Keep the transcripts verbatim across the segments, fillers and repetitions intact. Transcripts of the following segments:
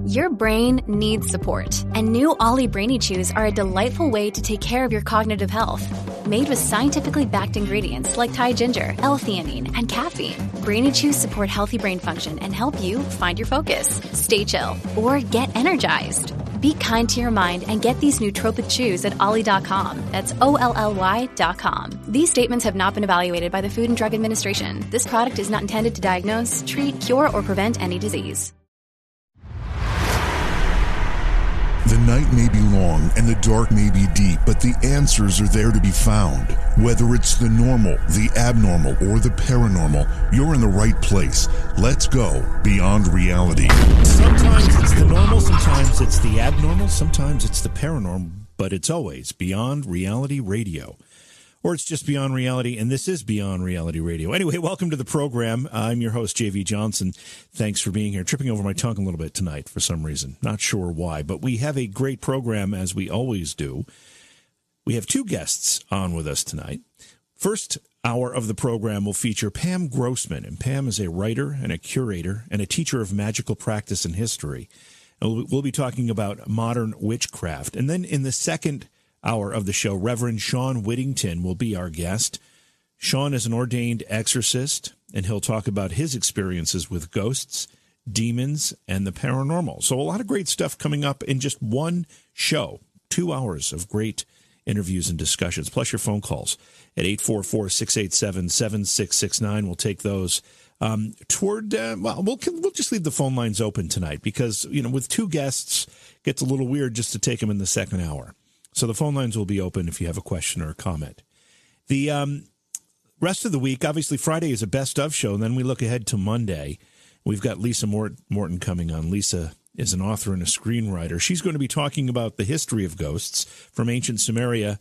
Your brain needs support, and new Ollie Brainy Chews are a delightful way to take care of your cognitive health. Made with scientifically backed ingredients like Thai ginger, L-theanine, and caffeine, Brainy Chews support healthy brain function and help you find your focus, stay chill, or get energized. Be kind to your mind and get these nootropic chews at ollie dot com. That's O L L Y dot com. These statements have not been evaluated by the Food and Drug Administration. This product is not intended to diagnose, treat, cure, or prevent any disease. The night may be long and the dark may be deep, but the answers are there to be found. Whether it's the normal, the abnormal, or the paranormal, you're in the right place. Let's go beyond reality. Sometimes it's the normal, sometimes it's the abnormal, sometimes it's the paranormal, but it's always Beyond Reality Radio. Or it's just Beyond Reality, and this is Beyond Reality Radio. Anyway, welcome to the program. I'm your host, J V Johnson. Thanks for being here. Tripping over my tongue a little bit tonight for some reason. Not sure why, but we have a great program, as we always do. We have two guests on with us tonight. First hour of the program will feature Pam Grossman, and Pam is a writer and a curator and a teacher of magical practice and history. And we'll be talking about modern witchcraft. And then in the second hour of the show, Reverend Sean Whittington will be our guest. Sean is an ordained exorcist, and he'll talk about his experiences with ghosts, demons, and the paranormal. So a lot of great stuff coming up in just one show. Two hours of great interviews and discussions, plus your phone calls at eight four four, six eight seven, seven six six nine. We'll take those. Um, toward, uh, well, we'll we'll just leave the phone lines open tonight because, you know, with two guests, it gets a little weird just to take them in the second hour. So the phone lines will be open if you have a question or a comment. The um, rest of the week, obviously Friday is a best of show, and then we look ahead to Monday. We've got Lisa Mort- Morton coming on. Lisa is an author and a screenwriter. She's going to be talking about the history of ghosts from ancient Sumeria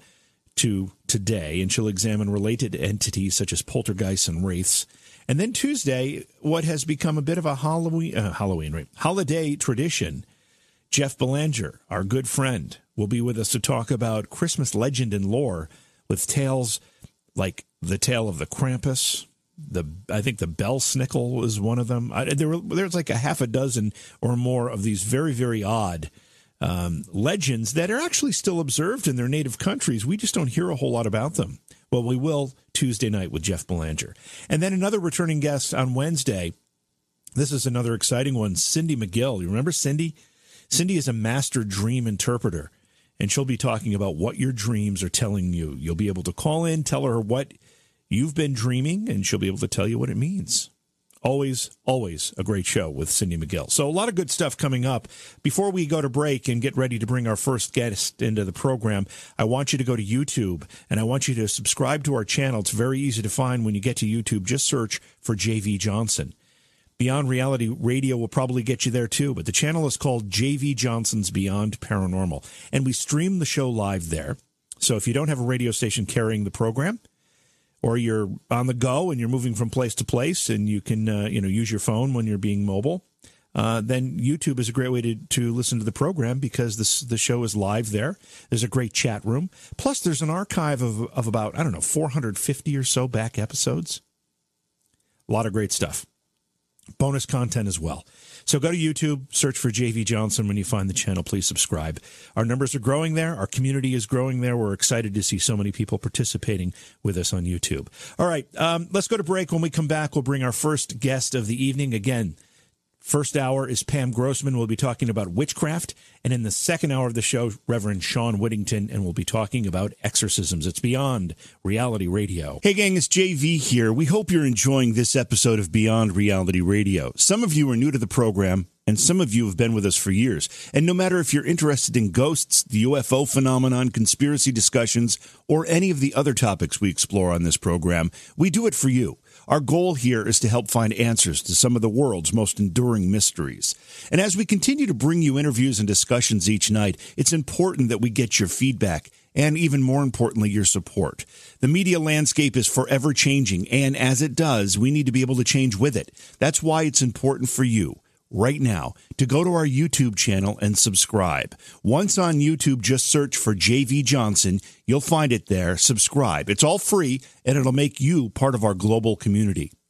to today, and she'll examine related entities such as poltergeists and wraiths. And then Tuesday, what has become a bit of a Halloween, uh, Halloween, right? holiday tradition, Jeff Belanger, our good friend, will be with us to talk about Christmas legend and lore with tales like the tale of the Krampus. The I think the Belsnickel is one of them. I, there, there's like a half a dozen or more of these very, very odd um, legends that are actually still observed in their native countries. We just don't hear a whole lot about them. Well, we will Tuesday night with Jeff Belanger. And then another returning guest on Wednesday. This is another exciting one, Cindy McGill. You remember Cindy? Cindy is a master dream interpreter, and she'll be talking about what your dreams are telling you. You'll be able to call in, tell her what you've been dreaming, and she'll be able to tell you what it means. Always, always a great show with Cindy McGill. So a lot of good stuff coming up. Before we go to break and get ready to bring our first guest into the program, I want you to go to YouTube, and I want you to subscribe to our channel. It's very easy to find when you get to YouTube. Just search for J V Johnson. Beyond Reality Radio will probably get you there too, but the channel is called J V Johnson's Beyond Paranormal, and we stream the show live there. So if you don't have a radio station carrying the program, or you're on the go and you're moving from place to place, and you can uh, you know use your phone when you're being mobile, uh, then YouTube is a great way to, to listen to the program because this, the show is live there. There's a great chat room. Plus, there's an archive of, of about, I don't know, four hundred fifty or so back episodes. A lot of great stuff. Bonus content as well. So go to YouTube, search for J V Johnson. When you find the channel, please subscribe. Our numbers are growing there. Our community is growing there. We're excited to see so many people participating with us on YouTube. All right, um, let's go to break. When we come back, we'll bring our first guest of the evening. Again, first hour is Pam Grossman. We'll be talking about witchcraft. And in the second hour of the show, Reverend Sean Whittington, and we'll be talking about exorcisms. It's Beyond Reality Radio. Hey, gang, it's J V here. We hope you're enjoying this episode of Beyond Reality Radio. Some of you are new to the program, and some of you have been with us for years. And no matter if you're interested in ghosts, the U F O phenomenon, conspiracy discussions, or any of the other topics we explore on this program, we do it for you. Our goal here is to help find answers to some of the world's most enduring mysteries. And as we continue to bring you interviews and discussions each night, it's important that we get your feedback and, even more importantly, your support. The media landscape is forever changing, and as it does, we need to be able to change with it. That's why it's important for you right now to go to our YouTube channel and subscribe. Once on YouTube, just search for J V Johnson. You'll find it there. Subscribe. It's all free, and it'll make you part of our global community.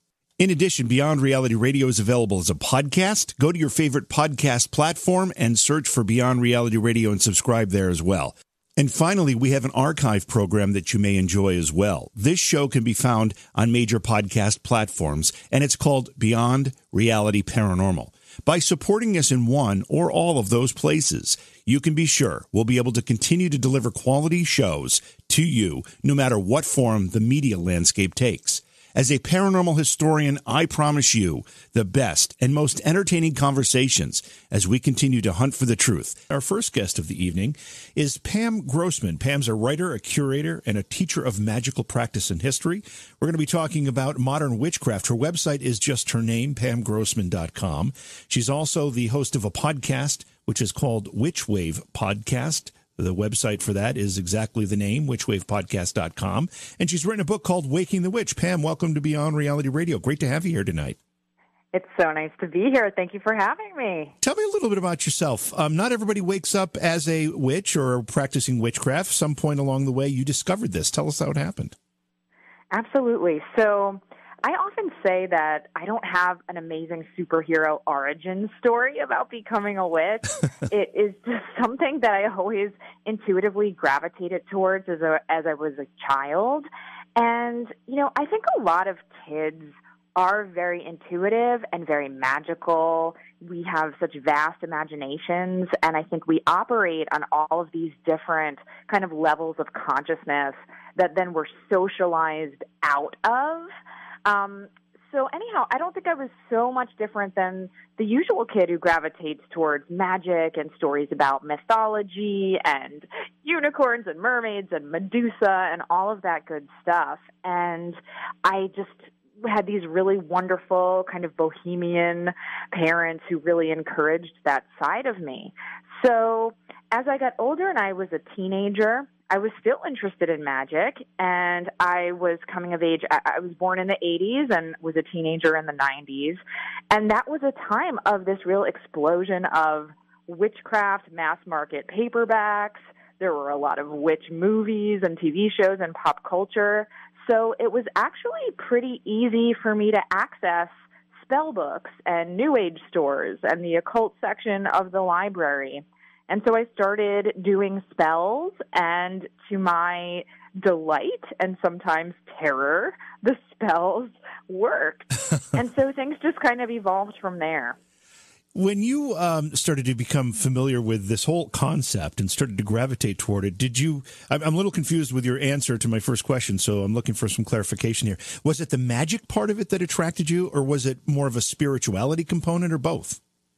In addition, Beyond Reality Radio is available as a podcast. Go to your favorite podcast platform and search for Beyond Reality Radio and subscribe there as well. And finally, we have an archive program that you may enjoy as well. This show can be found on major podcast platforms, and it's called Beyond Reality Paranormal. By supporting us in one or all of those places, you can be sure we'll be able to continue to deliver quality shows to you, no matter what form the media landscape takes. As a paranormal historian, I promise you the best and most entertaining conversations as we continue to hunt for the truth. Our first guest of the evening is Pam Grossman. Pam's a writer, a curator, and a teacher of magical practice and history. We're going to be talking about modern witchcraft. Her website is just her name, pam grossman dot com. She's also the host of a podcast, which is called Witchwave Podcast. The website for that is exactly the name, witch wave podcast dot com. And she's written a book called Waking the Witch. Pam, welcome to Beyond Reality Radio. Great to have you here tonight. It's so nice to be here. Thank you for having me. Tell me a little bit about yourself. Um, not everybody wakes up as a witch or practicing witchcraft. Some point along the way, you discovered this. Tell us how it happened. Absolutely. So I often say that I don't have an amazing superhero origin story about becoming a witch. It is just something that I always intuitively gravitated towards as a, as I was a child. And, you know, I think a lot of kids are very intuitive and very magical. We have such vast imaginations, and I think we operate on all of these different kind of levels of consciousness that then we're socialized out of. Um, so anyhow, I don't think I was so much different than the usual kid who gravitates towards magic and stories about mythology and unicorns and mermaids and Medusa and all of that good stuff. And I just had these really wonderful kind of bohemian parents who really encouraged that side of me. So as I got older and I was a teenager, I was still interested in magic, and I was coming of age. I was born in the eighties and was a teenager in the nineties, and that was a time of this real explosion of witchcraft, mass market paperbacks. There were a lot of witch movies and T V shows and pop culture, so it was actually pretty easy for me to access spell books and New Age stores and the occult section of the library. And so I started doing spells, and to my delight and sometimes terror, the spells worked. And so things just kind of evolved from there. When you um, started to become familiar with this whole concept and started to gravitate toward it, did you, I'm, I'm a little confused with your answer to my first question, so I'm looking for some clarification here. Was it the magic part of it that attracted you, or was it more of a spirituality component, or both?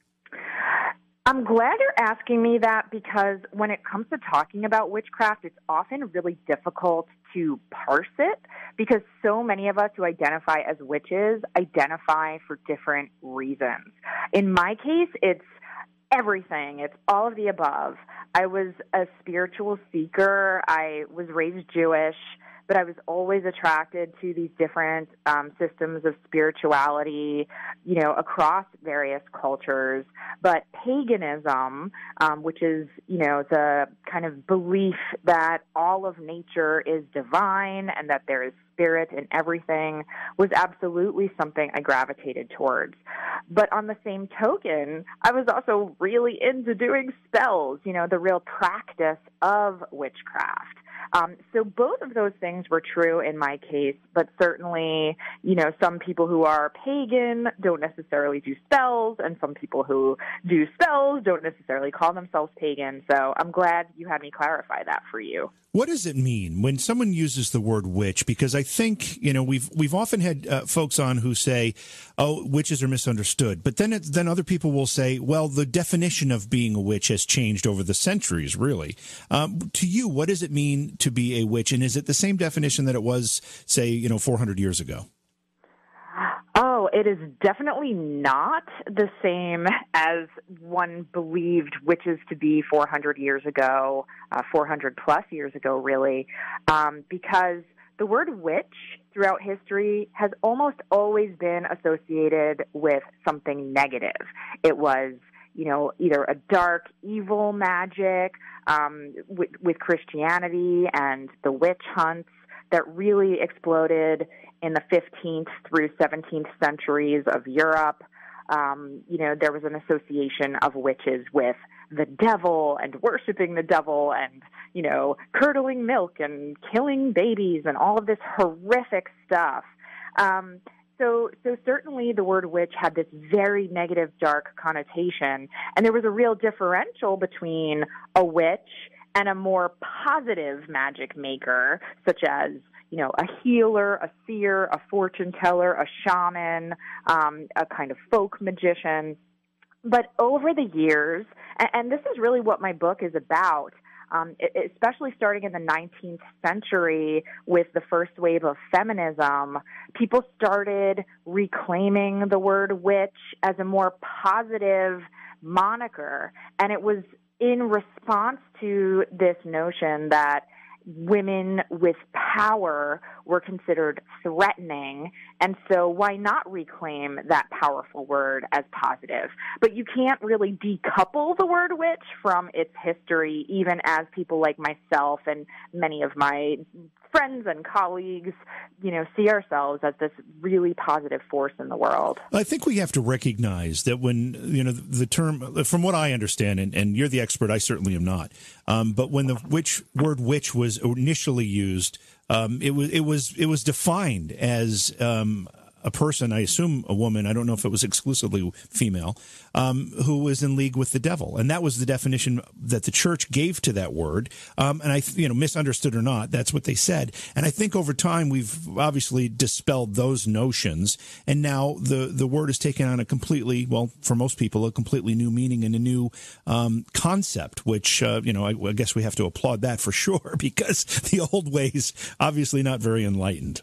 I'm glad you're asking me that, because when it comes to talking about witchcraft, it's often really difficult to parse it, because so many of us who identify as witches identify for different reasons. In my case, it's everything. It's all of the above. I was a spiritual seeker. I was raised Jewish, but I was always attracted to these different um, systems of spirituality, you know, across various cultures. But paganism, um, which is, you know, the kind of belief that all of nature is divine and that there is spirit in everything, was absolutely something I gravitated towards. But on the same token, I was also really into doing spells, you know, the real practice of witchcraft. Um, so both of those things were true in my case, but certainly, you know, some people who are pagan don't necessarily do spells, and some people who do spells don't necessarily call themselves pagan. So I'm glad you had me clarify that for you. What does it mean when someone uses the word witch? Because I think, you know, we've we've often had uh, folks on who say, oh, witches are misunderstood. But then it, then other people will say, well, the definition of being a witch has changed over the centuries, really. Um, to you, what does it mean to be a witch? And is it the same definition that it was, say, you know, four hundred years ago? Oh, it is definitely not the same as one believed witches to be four hundred years ago, uh, four hundred plus years ago, really, um, because the word witch throughout history has almost always been associated with something negative. It was, you know, either a dark, evil magic um, with, with Christianity and the witch hunts that really exploded in the fifteenth through seventeenth centuries of Europe. Um, you know, there was an association of witches with the devil and worshiping the devil and, you know, curdling milk and killing babies and all of this horrific stuff. Um, so, so certainly the word witch had this very negative, dark connotation, and there was a real differential between a witch and a more positive magic maker, such as, you know, a healer, a seer, a fortune teller, a shaman, um, a kind of folk magician. But over the years, and, and this is really what my book is about, um, especially starting in the nineteenth century with the first wave of feminism, people started reclaiming the word witch as a more positive moniker. And it was in response to this notion that women with power were considered threatening, and so why not reclaim that powerful word as positive? But you can't really decouple the word witch from its history, even as people like myself and many of my friends and colleagues, you know, see ourselves as this really positive force in the world. I think we have to recognize that when, you know, the term, from what I understand, and, and you're the expert, I certainly am not, um, but when the witch word witch was initially used, um, it was it was it was defined as um, a person, I assume a woman, I don't know if it was exclusively female, um, who was in league with the devil. And that was the definition that the church gave to that word. Um, and I, you know, misunderstood or not, that's what they said. And I think over time we've obviously dispelled those notions. And now the, the word has taken on a completely, well, for most people, a completely new meaning and a new um, concept, which, uh, you know, I, I guess we have to applaud that for sure, because the old ways, obviously not very enlightened.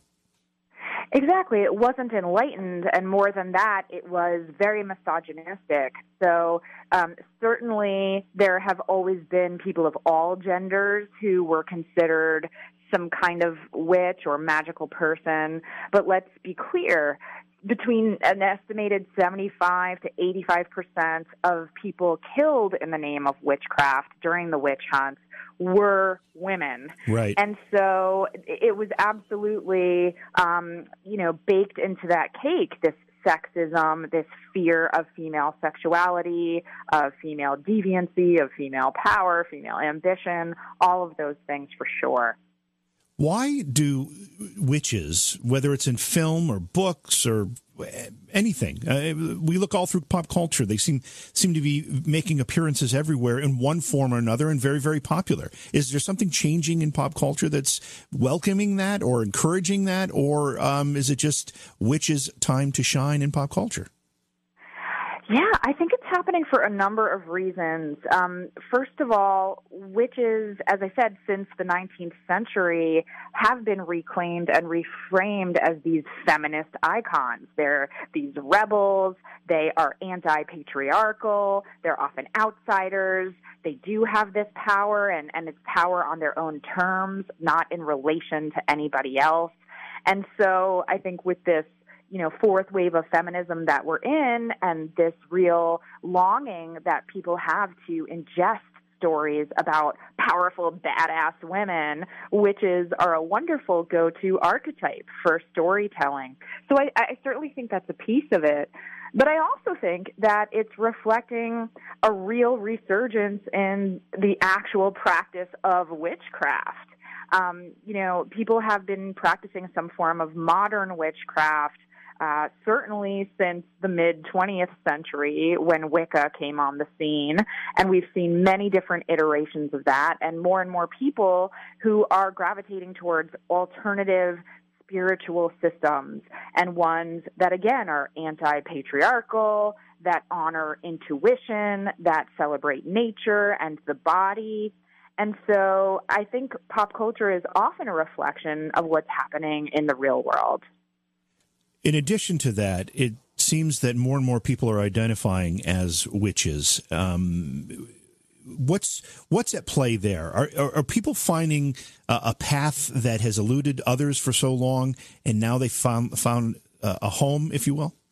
Exactly. It wasn't enlightened, and more than that, it was very misogynistic. So um, certainly there have always been people of all genders who were considered some kind of witch or magical person. But let's be clear, between an estimated seventy-five to eighty-five percent of people killed in the name of witchcraft during the witch hunts were women. Right. And so it was absolutely, um, you know, baked into that cake, this sexism, this fear of female sexuality, of female deviancy, of female power, female ambition, all of those things for sure. Why do witches, whether it's in film or books or anything, uh, we look all through pop culture, they seem seem to be making appearances everywhere in one form or another and very, very popular. Is there something changing in pop culture that's welcoming that or encouraging that, or um, is it just witches' time to shine in pop culture? Yeah, I think it's happening for a number of reasons. Um, first of all, witches, as I said, since the nineteenth century, have been reclaimed and reframed as these feminist icons. They're these rebels. They are anti-patriarchal. They're often outsiders. They do have this power, and, and it's power on their own terms, not in relation to anybody else. And so I think with this, you know, fourth wave of feminism that we're in, and this real longing that people have to ingest stories about powerful, badass women, witches are a wonderful go-to archetype for storytelling. So I, I certainly think that's a piece of it. But I also think that it's reflecting a real resurgence in the actual practice of witchcraft. Um, you know, people have been practicing some form of modern witchcraft Uh, certainly since the mid-twentieth century when Wicca came on the scene, and we've seen many different iterations of that, and more and more people who are gravitating towards alternative spiritual systems, and ones that, again, are anti-patriarchal, that honor intuition, that celebrate nature and the body. And so I think pop culture is often a reflection of what's happening in the real world. In addition to that, it seems that more and more people are identifying as witches. Um, what's what's at play there? Are, are, are people finding a, a path that has eluded others for so long, and now they found found a, a home, if you will?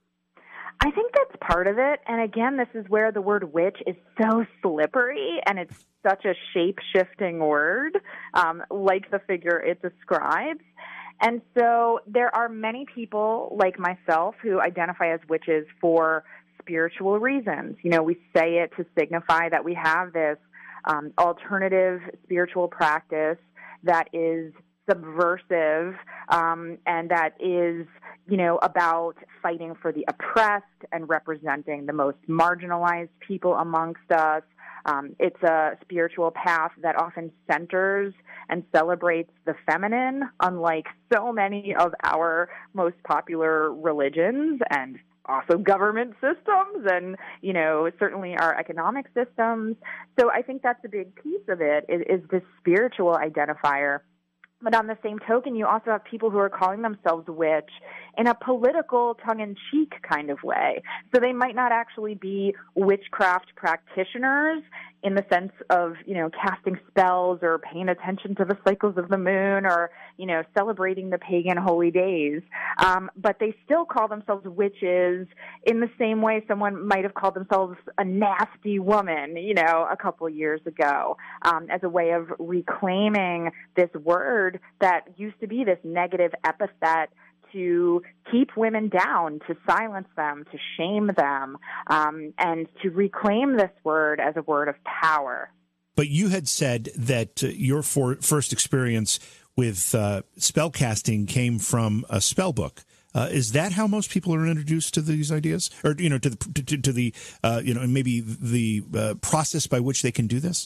I think that's part of it. And again, this is where the word witch is so slippery, and it's such a shape-shifting word, um, like the figure it describes. And so there are many people like myself who identify as witches for spiritual reasons. You know, we say it to signify that we have this um, alternative spiritual practice that is subversive um, and that is, you know, about fighting for the oppressed and representing the most marginalized people amongst us. Um, it's a spiritual path that often centers and celebrates the feminine, unlike so many of our most popular religions and also government systems and, you know, certainly our economic systems. So I think that's a big piece of it, is, is this spiritual identifier. But on the same token, you also have people who are calling themselves witch in a political, tongue-in-cheek kind of way. So they might not actually be witchcraft practitioners in the sense of, you know, casting spells or paying attention to the cycles of the moon or, you know, celebrating the pagan holy days. Um, but they still call themselves witches in the same way someone might have called themselves a nasty woman, you know, a couple years ago, um, as a way of reclaiming this word that used to be this negative epithet to keep women down, to silence them, to shame them, um, and to reclaim this word as a word of power. But you had said that uh, your for, first experience with uh, spell casting came from a spell book. Uh, is that how most people are introduced to these ideas, or you know, to the to, to the uh, you know, and maybe the uh, process by which they can do this?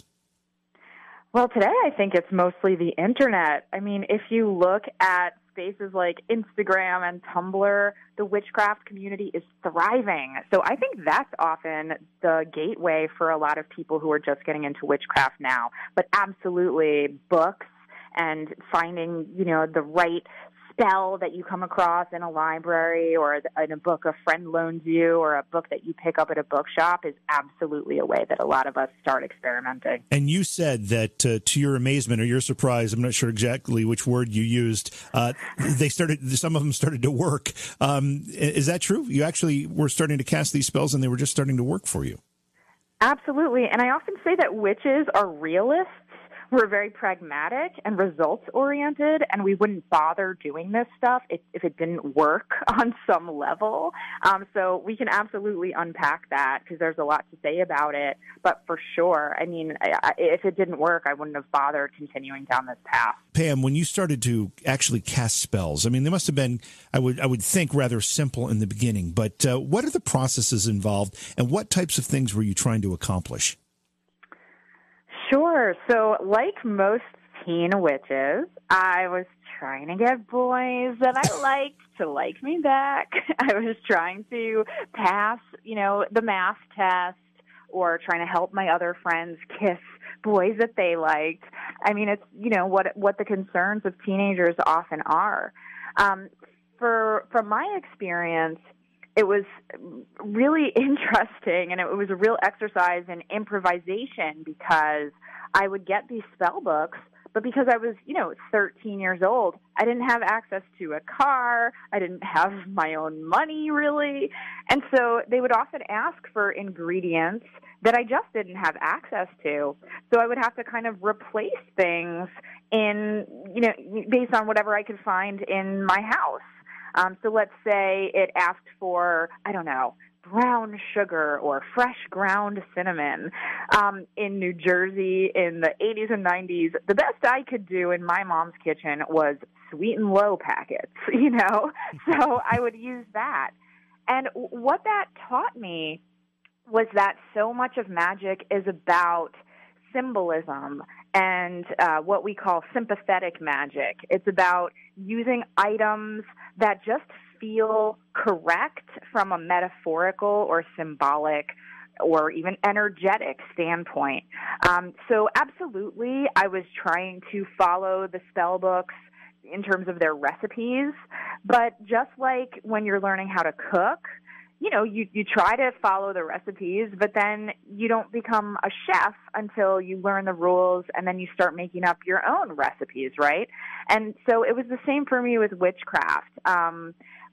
Well, today I think it's mostly the internet. I mean, if you look at spaces like Instagram and Tumblr, the witchcraft community is thriving. So I think that's often the gateway for a lot of people who are just getting into witchcraft now. But absolutely, books and finding, you know, the right spell that you come across in a library or in a book a friend loans you or a book that you pick up at a bookshop is absolutely a way that a lot of us start experimenting. And you said that uh, to your amazement or your surprise, I'm not sure exactly which word you used, uh, they started, some of them started to work. Um, is that true? You actually were starting to cast these spells and they were just starting to work for you? Absolutely. And I often say that witches are realists. We're very pragmatic and results-oriented, and we wouldn't bother doing this stuff if, if it didn't work on some level. Um, so we can absolutely unpack that because there's a lot to say about it. But for sure, I mean, I, if it didn't work, I wouldn't have bothered continuing down this path. Pam, when you started to actually cast spells, I mean, they must have been, I would I would think, rather simple in the beginning. But uh, what are the processes involved, and what types of things were you trying to accomplish? Sure. So like most teen witches, I was trying to get boys that I liked to like me back. I was trying to pass, you know, the math test or trying to help my other friends kiss boys that they liked. I mean, it's, you know, what what the concerns of teenagers often are. Um, for from my experience, it was really interesting, and it was a real exercise in improvisation because I would get these spell books, but because I was, you know, thirteen years old, I didn't have access to a car. I didn't have my own money, really. And so they would often ask for ingredients that I just didn't have access to. So I would have to kind of replace things in, you know, based on whatever I could find in my house. Um, so let's say it asked for, I don't know, brown sugar or fresh ground cinnamon. Um, in New Jersey in the eighties and nineties, the best I could do in my mom's kitchen was sweet and low packets, you know? So I would use that. And what that taught me was that so much of magic is about symbolism and uh, what we call sympathetic magic. It's about using items that just feel correct from a metaphorical or symbolic or even energetic standpoint. Um, so absolutely, I was trying to follow the spell books in terms of their recipes, but just like when you're learning how to cook, you know, you, you try to follow the recipes, but then you don't become a chef until you learn the rules and then you start making up your own recipes, right? And so it was the same for me with witchcraft. Um,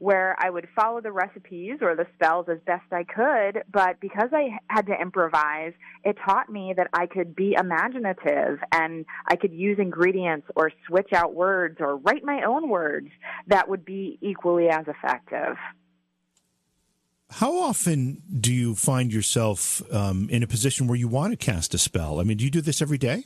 where I would follow the recipes or the spells as best I could, but because I had to improvise, it taught me that I could be imaginative and I could use ingredients or switch out words or write my own words that would be equally as effective. How often do you find yourself um, in a position where you want to cast a spell? I mean, do you do this every day?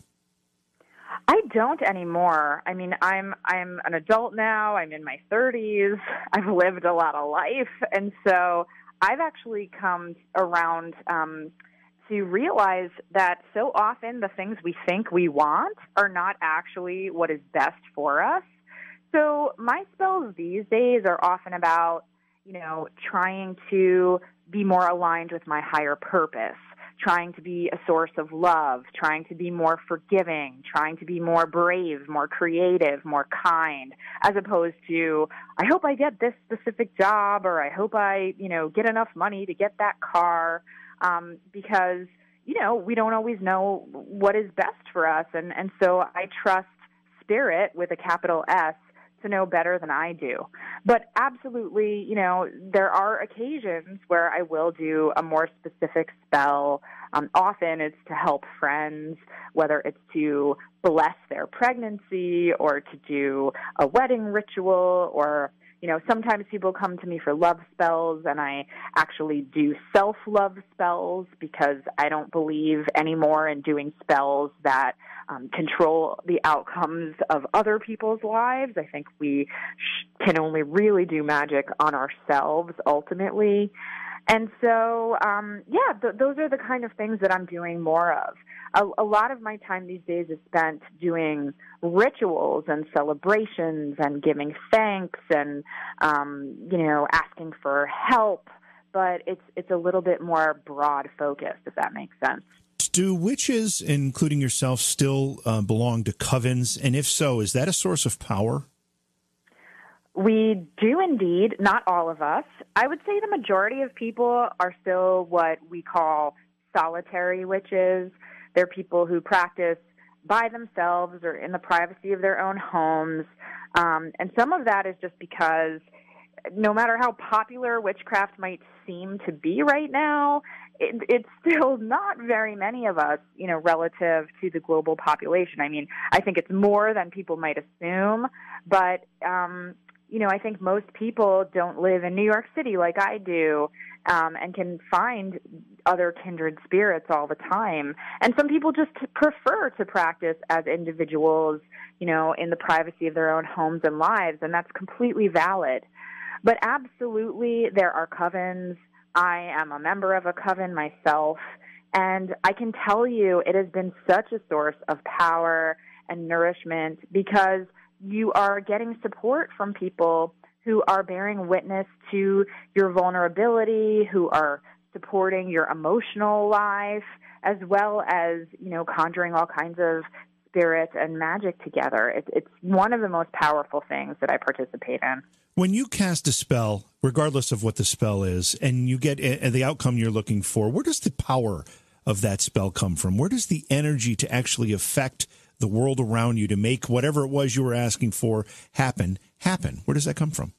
I don't anymore. I mean, I'm I'm an adult now. I'm in my thirties. I've lived a lot of life, and so I've actually come around um, to realize that so often the things we think we want are not actually what is best for us. So my spells these days are often about, you know, trying to be more aligned with my higher purpose, trying to be a source of love, trying to be more forgiving, trying to be more brave, more creative, more kind, as opposed to, I hope I get this specific job, or I hope I, you know, get enough money to get that car, um, because, you know, we don't always know what is best for us. And, and so I trust spirit with a capital S to know better than I do. But absolutely, you know, there are occasions where I will do a more specific spell. Um, often it's to help friends, whether it's to bless their pregnancy or to do a wedding ritual, or, you know, sometimes people come to me for love spells, and I actually do self-love spells because I don't believe anymore in doing spells that um, control the outcomes of other people's lives. I think we sh- can only really do magic on ourselves ultimately. And so, um, yeah, th- those are the kind of things that I'm doing more of. A, a lot of my time these days is spent doing rituals and celebrations and giving thanks and, um, you know, asking for help. But it's it's a little bit more broad focused, if that makes sense. Do witches, including yourself, still uh, belong to covens? And if so, is that a source of power? We do indeed, not all of us. I would say the majority of people are still what we call solitary witches. They're people who practice by themselves or in the privacy of their own homes. Um, and some of that is just because no matter how popular witchcraft might seem to be right now, it, it's still not very many of us, you know, relative to the global population. I mean, I think it's more than people might assume, but um, you know, I think most people don't live in New York City like I do, um, and can find other kindred spirits all the time. And some people just prefer to practice as individuals, you know, in the privacy of their own homes and lives, and that's completely valid. But absolutely, there are covens. I am a member of a coven myself, and I can tell you it has been such a source of power and nourishment because you are getting support from people who are bearing witness to your vulnerability, who are supporting your emotional life, as well as, you know, conjuring all kinds of spirit and magic together. It, it's one of the most powerful things that I participate in. When you cast a spell, regardless of what the spell is, and you get a, the outcome you're looking for, where does the power of that spell come from? Where does the energy to actually affect the world around you, to make whatever it was you were asking for happen, happen? Where does that come from?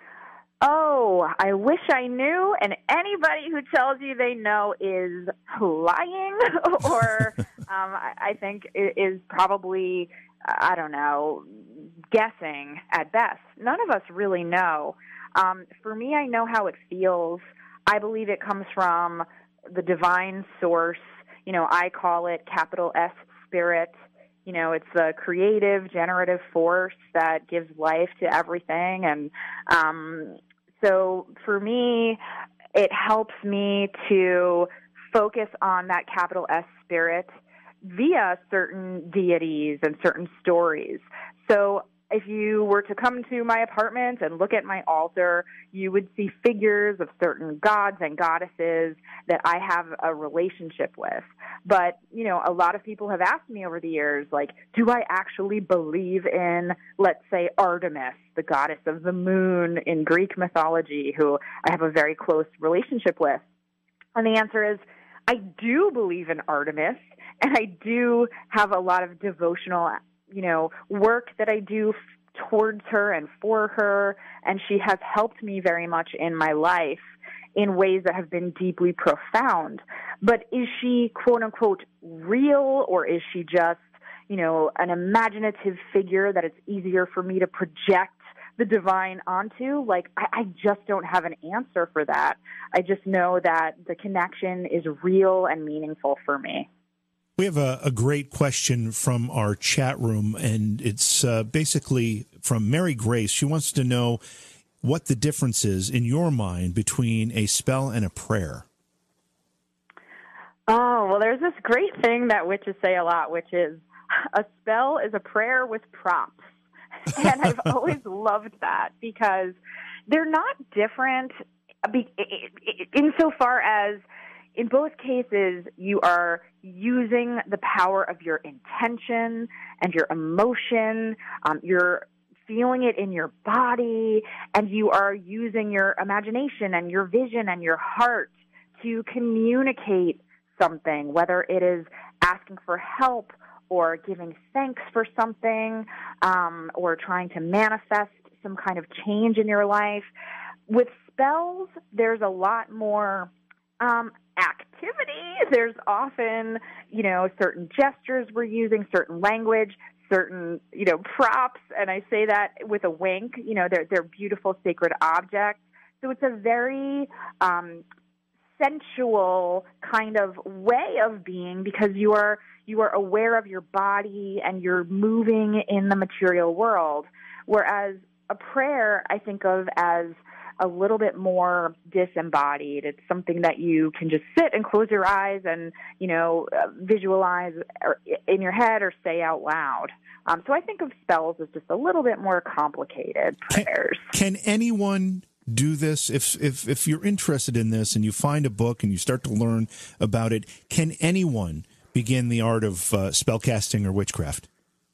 Oh, I wish I knew, and anybody who tells you they know is lying or um, I think is probably, I don't know, guessing at best. None of us really know. Um, for me, I know how it feels. I believe it comes from the divine source. You know, I call it capital S spirit. You know, it's the creative, generative force that gives life to everything. And um, so for me, it helps me to focus on that capital S spirit via certain deities and certain stories. So if you were to come to my apartment and look at my altar, you would see figures of certain gods and goddesses that I have a relationship with. But, you know, a lot of people have asked me over the years, like, do I actually believe in, let's say, Artemis, the goddess of the moon in Greek mythology, who I have a very close relationship with? And the answer is, I do believe in Artemis, and I do have a lot of devotional, you know, work that I do towards her and for her, and she has helped me very much in my life in ways that have been deeply profound. But is she, quote unquote, real, or is she just, you know, an imaginative figure that it's easier for me to project the divine onto? Like, I, I just don't have an answer for that. I just know that the connection is real and meaningful for me. We have a, a great question from our chat room, and it's uh, basically from Mary Grace. She wants to know what the difference is in your mind between a spell and a prayer. Oh, well, there's this great thing that witches say a lot, which is a spell is a prayer with prompts. And I've always loved that because they're not different insofar as in both cases you are using the power of your intention and your emotion. Um, you're feeling it in your body, and you are using your imagination and your vision and your heart to communicate something, whether it is asking for help or giving thanks for something, um, or trying to manifest some kind of change in your life. With spells, there's a lot more um, activity. There's often, you know, certain gestures we're using, certain language, certain, you know, props, and I say that with a wink. You know, they're, they're beautiful, sacred objects. So it's a very um, sensual kind of way of being because you are you are aware of your body and you're moving in the material world. Whereas a prayer, I think of as a little bit more disembodied. It's something that you can just sit and close your eyes and, you know, uh, visualize or in your head or say out loud. Um, so I think of spells as just a little bit more complicated prayers. Can, can anyone do this? If, if, if you're interested in this and you find a book and you start to learn about it, can anyone begin the art of uh, spellcasting or witchcraft?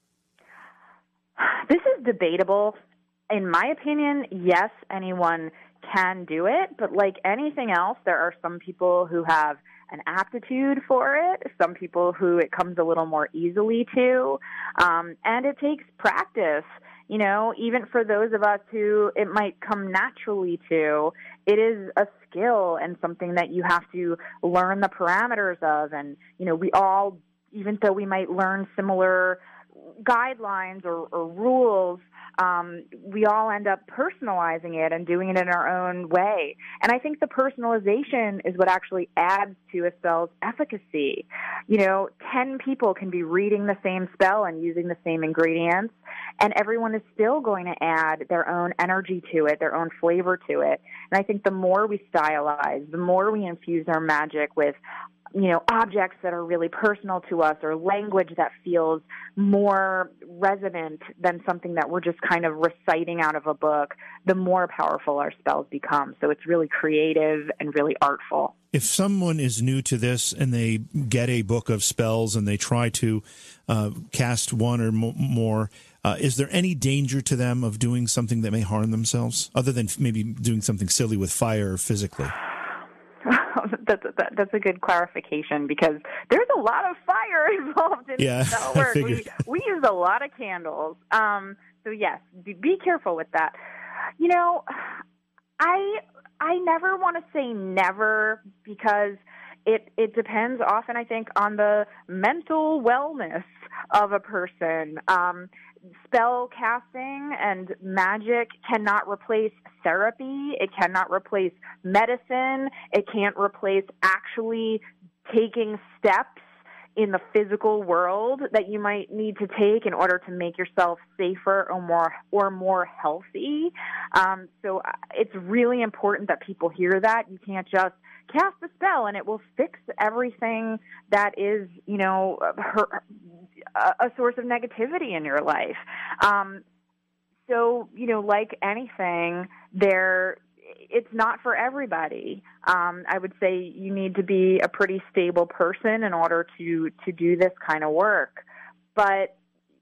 This is debatable. In my opinion, yes, anyone can do it, but like anything else, there are some people who have an aptitude for it, some people who it comes a little more easily to, um, and it takes practice. You know, even for those of us who it might come naturally to, it is a skill and something that you have to learn the parameters of. And, you know, we all, even though we might learn similar guidelines or, or rules, um, we all end up personalizing it and doing it in our own way. And I think the personalization is what actually adds to a spell's efficacy. You know, ten people can be reading the same spell and using the same ingredients, and everyone is still going to add their own energy to it, their own flavor to it. And I think the more we stylize, the more we infuse our magic with, you know, objects that are really personal to us or language that feels more resonant than something that we're just kind of reciting out of a book, the more powerful our spells become. So it's really creative and really artful. If someone is new to this and they get a book of spells and they try to uh, cast one or mo- more, uh, is there any danger to them of doing something that may harm themselves, other than maybe doing something silly with fire physically? That's, that, that's a good clarification because there's a lot of fire involved in yeah, spell work. We, we use a lot of candles. Um, so, yes, be, be careful with that. You know, I I never want to say never because it, it depends often, I think, on the mental wellness of a person. Um, spell casting and magic cannot replace therapy. It cannot replace medicine. It can't replace actually taking steps in the physical world that you might need to take in order to make yourself safer or more or more healthy. Um, so it's really important that people hear that. You can't just cast a spell and it will fix everything that is, you know, her, a source of negativity in your life. Um, so, you know, like anything, there, it's not for everybody. Um, I would say you need to be a pretty stable person in order to, to do this kind of work. But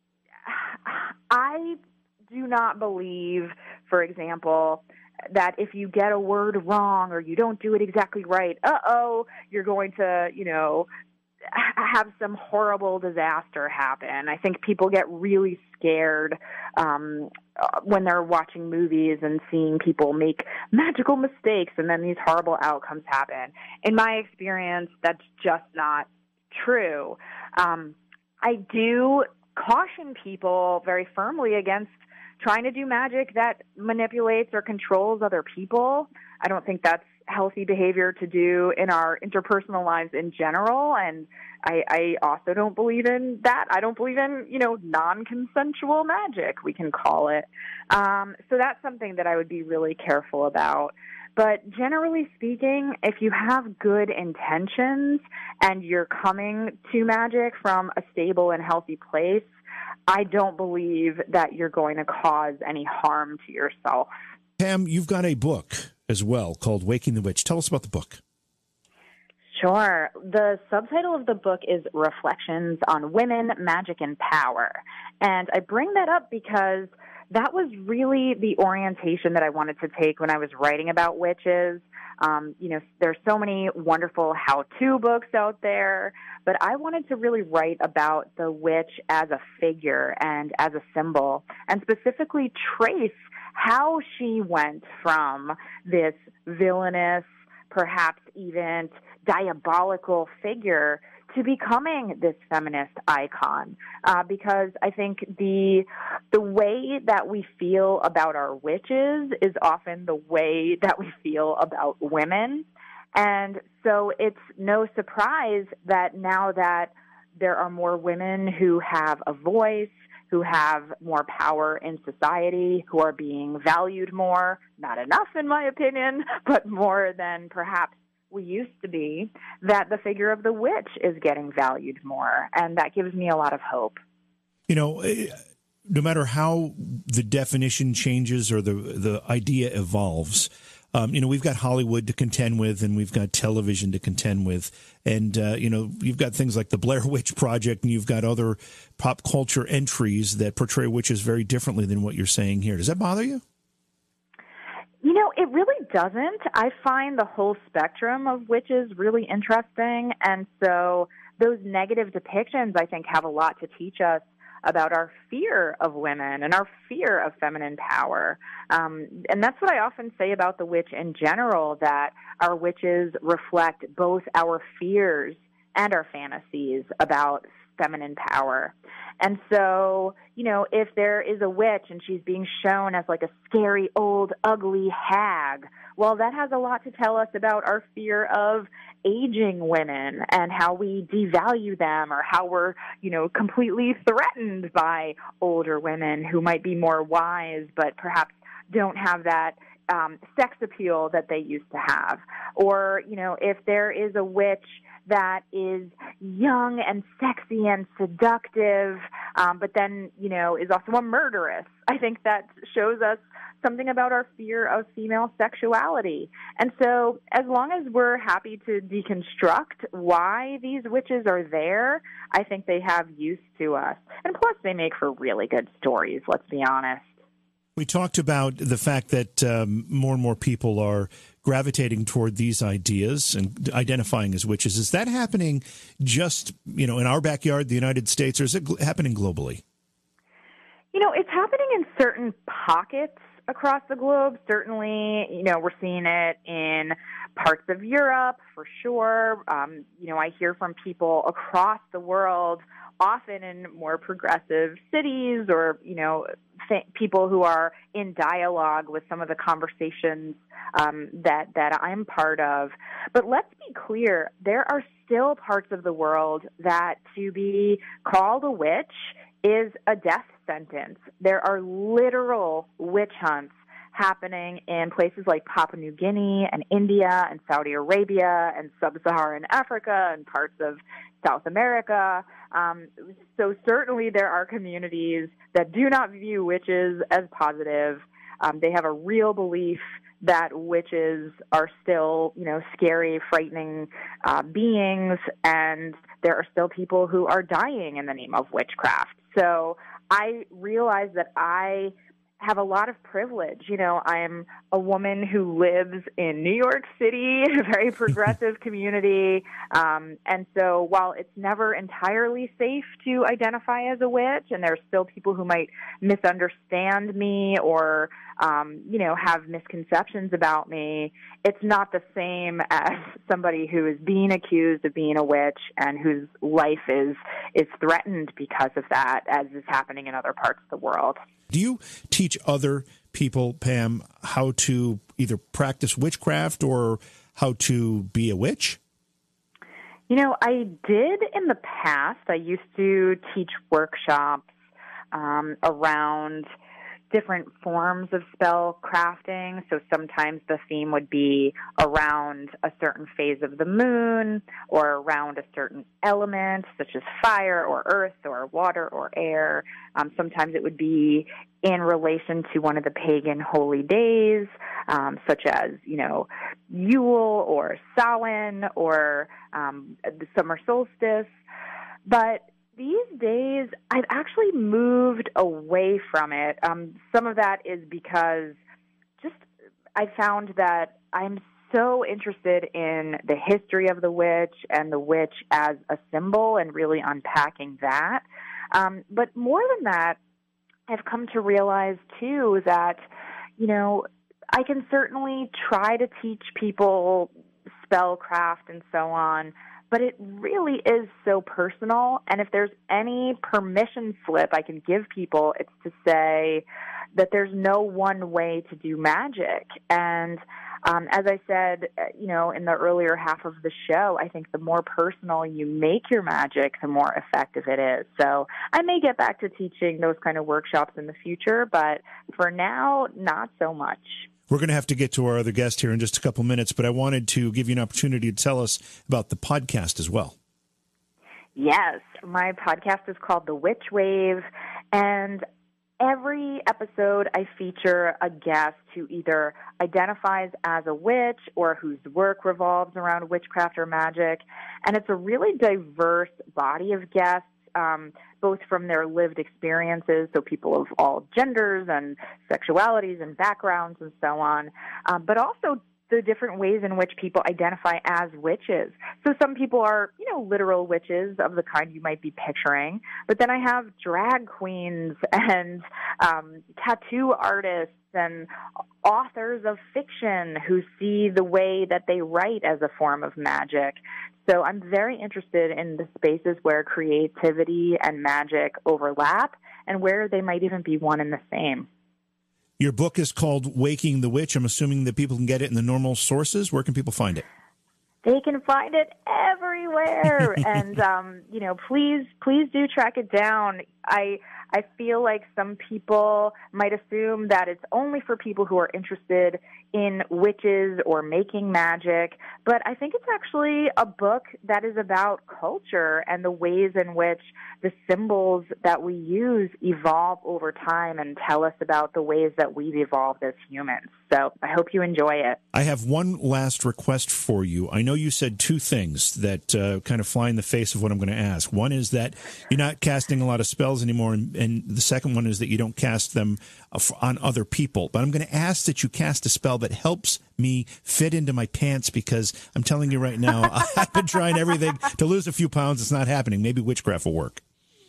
I do not believe, for example, that if you get a word wrong or you don't do it exactly right, uh-oh, you're going to, you know, have some horrible disaster happen. I think people get really scared um, when they're watching movies and seeing people make magical mistakes and then these horrible outcomes happen. In my experience, that's just not true. Um, I do caution people very firmly against trying to do magic that manipulates or controls other people. I don't think that's healthy behavior to do in our interpersonal lives in general, and I, I also don't believe in that. I don't believe in, you know, non-consensual magic, we can call it. Um, so that's something that I would be really careful about. But generally speaking, if you have good intentions and you're coming to magic from a stable and healthy place, I don't believe that you're going to cause any harm to yourself. Pam, you've got a book as well called Waking the Witch. Tell us about the book. Sure. The subtitle of the book is Reflections on Women, Magic, and Power. And I bring that up because that was really the orientation that I wanted to take when I was writing about witches. Um, you know, there's so many wonderful how-to books out there, but I wanted to really write about the witch as a figure and as a symbol, and specifically trace how she went from this villainous, perhaps even diabolical figure to becoming this feminist icon, uh, because I think the the way that we feel about our witches is often the way that we feel about women. And so it's no surprise that now that there are more women who have a voice, who have more power in society, who are being valued more, not enough in my opinion, but more than perhaps we used to be, that the figure of the witch is getting valued more. And that gives me a lot of hope. You know, no matter how the definition changes or the, the idea evolves, um, you know, we've got Hollywood to contend with and we've got television to contend with. And, uh, you know, you've got things like the Blair Witch Project and you've got other pop culture entries that portray witches very differently than what you're saying here. Does that bother you? You know, it really doesn't. I find the whole spectrum of witches really interesting. And so those negative depictions, I think, have a lot to teach us about our fear of women and our fear of feminine power. Um, and that's what I often say about the witch in general, that our witches reflect both our fears and our fantasies about feminine power. And so, you know, if there is a witch and she's being shown as like a scary, old, ugly hag, well, that has a lot to tell us about our fear of aging women and how we devalue them, or how we're, you know, completely threatened by older women who might be more wise but perhaps don't have that um, sex appeal that they used to have. Or, you know, if there is a witch that is young and sexy and seductive, um, but then, you know, is also a murderess, I think that shows us something about our fear of female sexuality. And so as long as we're happy to deconstruct why these witches are there, I think they have use to us. And plus, they make for really good stories, let's be honest. We talked about the fact that um, more and more people are gravitating toward these ideas and identifying as witches. Is that happening just, you know, in our backyard, the United States, or is it gl- happening globally? You know, it's happening in certain pockets across the globe. Certainly, you know, we're seeing it in parts of Europe for sure. Um, you know, I hear from people across the world, often in more progressive cities, or, you know, th- people who are in dialogue with some of the conversations um, that, that I'm part of. But let's be clear, there are still parts of the world that to be called a witch is a death sentence. There are literal witch hunts happening in places like Papua New Guinea and India and Saudi Arabia and sub-Saharan Africa and parts of South America. Um, so certainly there are communities that do not view witches as positive. Um, they have a real belief that witches are still, you know, scary, frightening uh, beings, and there are still people who are dying in the name of witchcraft. So I realize that I have a lot of privilege. You know, I'm a woman who lives in New York City, a very progressive community. Um, and so while it's never entirely safe to identify as a witch, and there's still people who might misunderstand me or, um, you know, have misconceptions about me, it's not the same as somebody who is being accused of being a witch and whose life is, is threatened because of that, as is happening in other parts of the world. Do you teach other people, Pam, how to either practice witchcraft or how to be a witch? You know, I did in the past. I used to teach workshops um, around different forms of spell crafting. So sometimes the theme would be around a certain phase of the moon or around a certain element, such as fire or earth or water or air. Um, sometimes it would be in relation to one of the pagan holy days, um, such as, you know, Yule or Samhain or um, the summer solstice. But these days, I've actually moved away from it. Um, some of that is because just I found that I'm so interested in the history of the witch and the witch as a symbol and really unpacking that. Um, but more than that, I've come to realize, too, that, you know, I can certainly try to teach people spellcraft and so on, but it really is so personal. And if there's any permission slip I can give people, it's to say that there's no one way to do magic. And um, as I said, you know, in the earlier half of the show, I think the more personal you make your magic, the more effective it is. So I may get back to teaching those kind of workshops in the future, but for now, not so much. We're going to have to get to our other guest here in just a couple minutes, but I wanted to give you an opportunity to tell us about the podcast as well. Yes, my podcast is called The Witch Wave, and every episode I feature a guest who either identifies as a witch or whose work revolves around witchcraft or magic, and it's a really diverse body of guests. Um, both from their lived experiences, so people of all genders and sexualities and backgrounds and so on, um, but also the different ways in which people identify as witches. So some people are, you know, literal witches of the kind you might be picturing, but then I have drag queens and um, tattoo artists and authors of fiction who see the way that they write as a form of magic. So I'm very interested in the spaces where creativity and magic overlap and where they might even be one and the same. Your book is called Waking the Witch. I'm assuming that people can get it in the normal sources. Where can people find it? They can find it everywhere. and, um, you know, please, please do track it down. I I feel like some people might assume that it's only for people who are interested in witches or making magic, but I think it's actually a book that is about culture and the ways in which the symbols that we use evolve over time and tell us about the ways that we've evolved as humans. So I hope you enjoy it. I have one last request for you. I know you said two things that uh, kind of fly in the face of what I'm going to ask. One is that you're not casting a lot of spells anymore, and, and the second one is that you don't cast them on other people. But I'm going to ask that you cast a spell that helps me fit into my pants, because I'm telling you right now, I've been trying everything to lose a few pounds. It's not happening. Maybe witchcraft will work.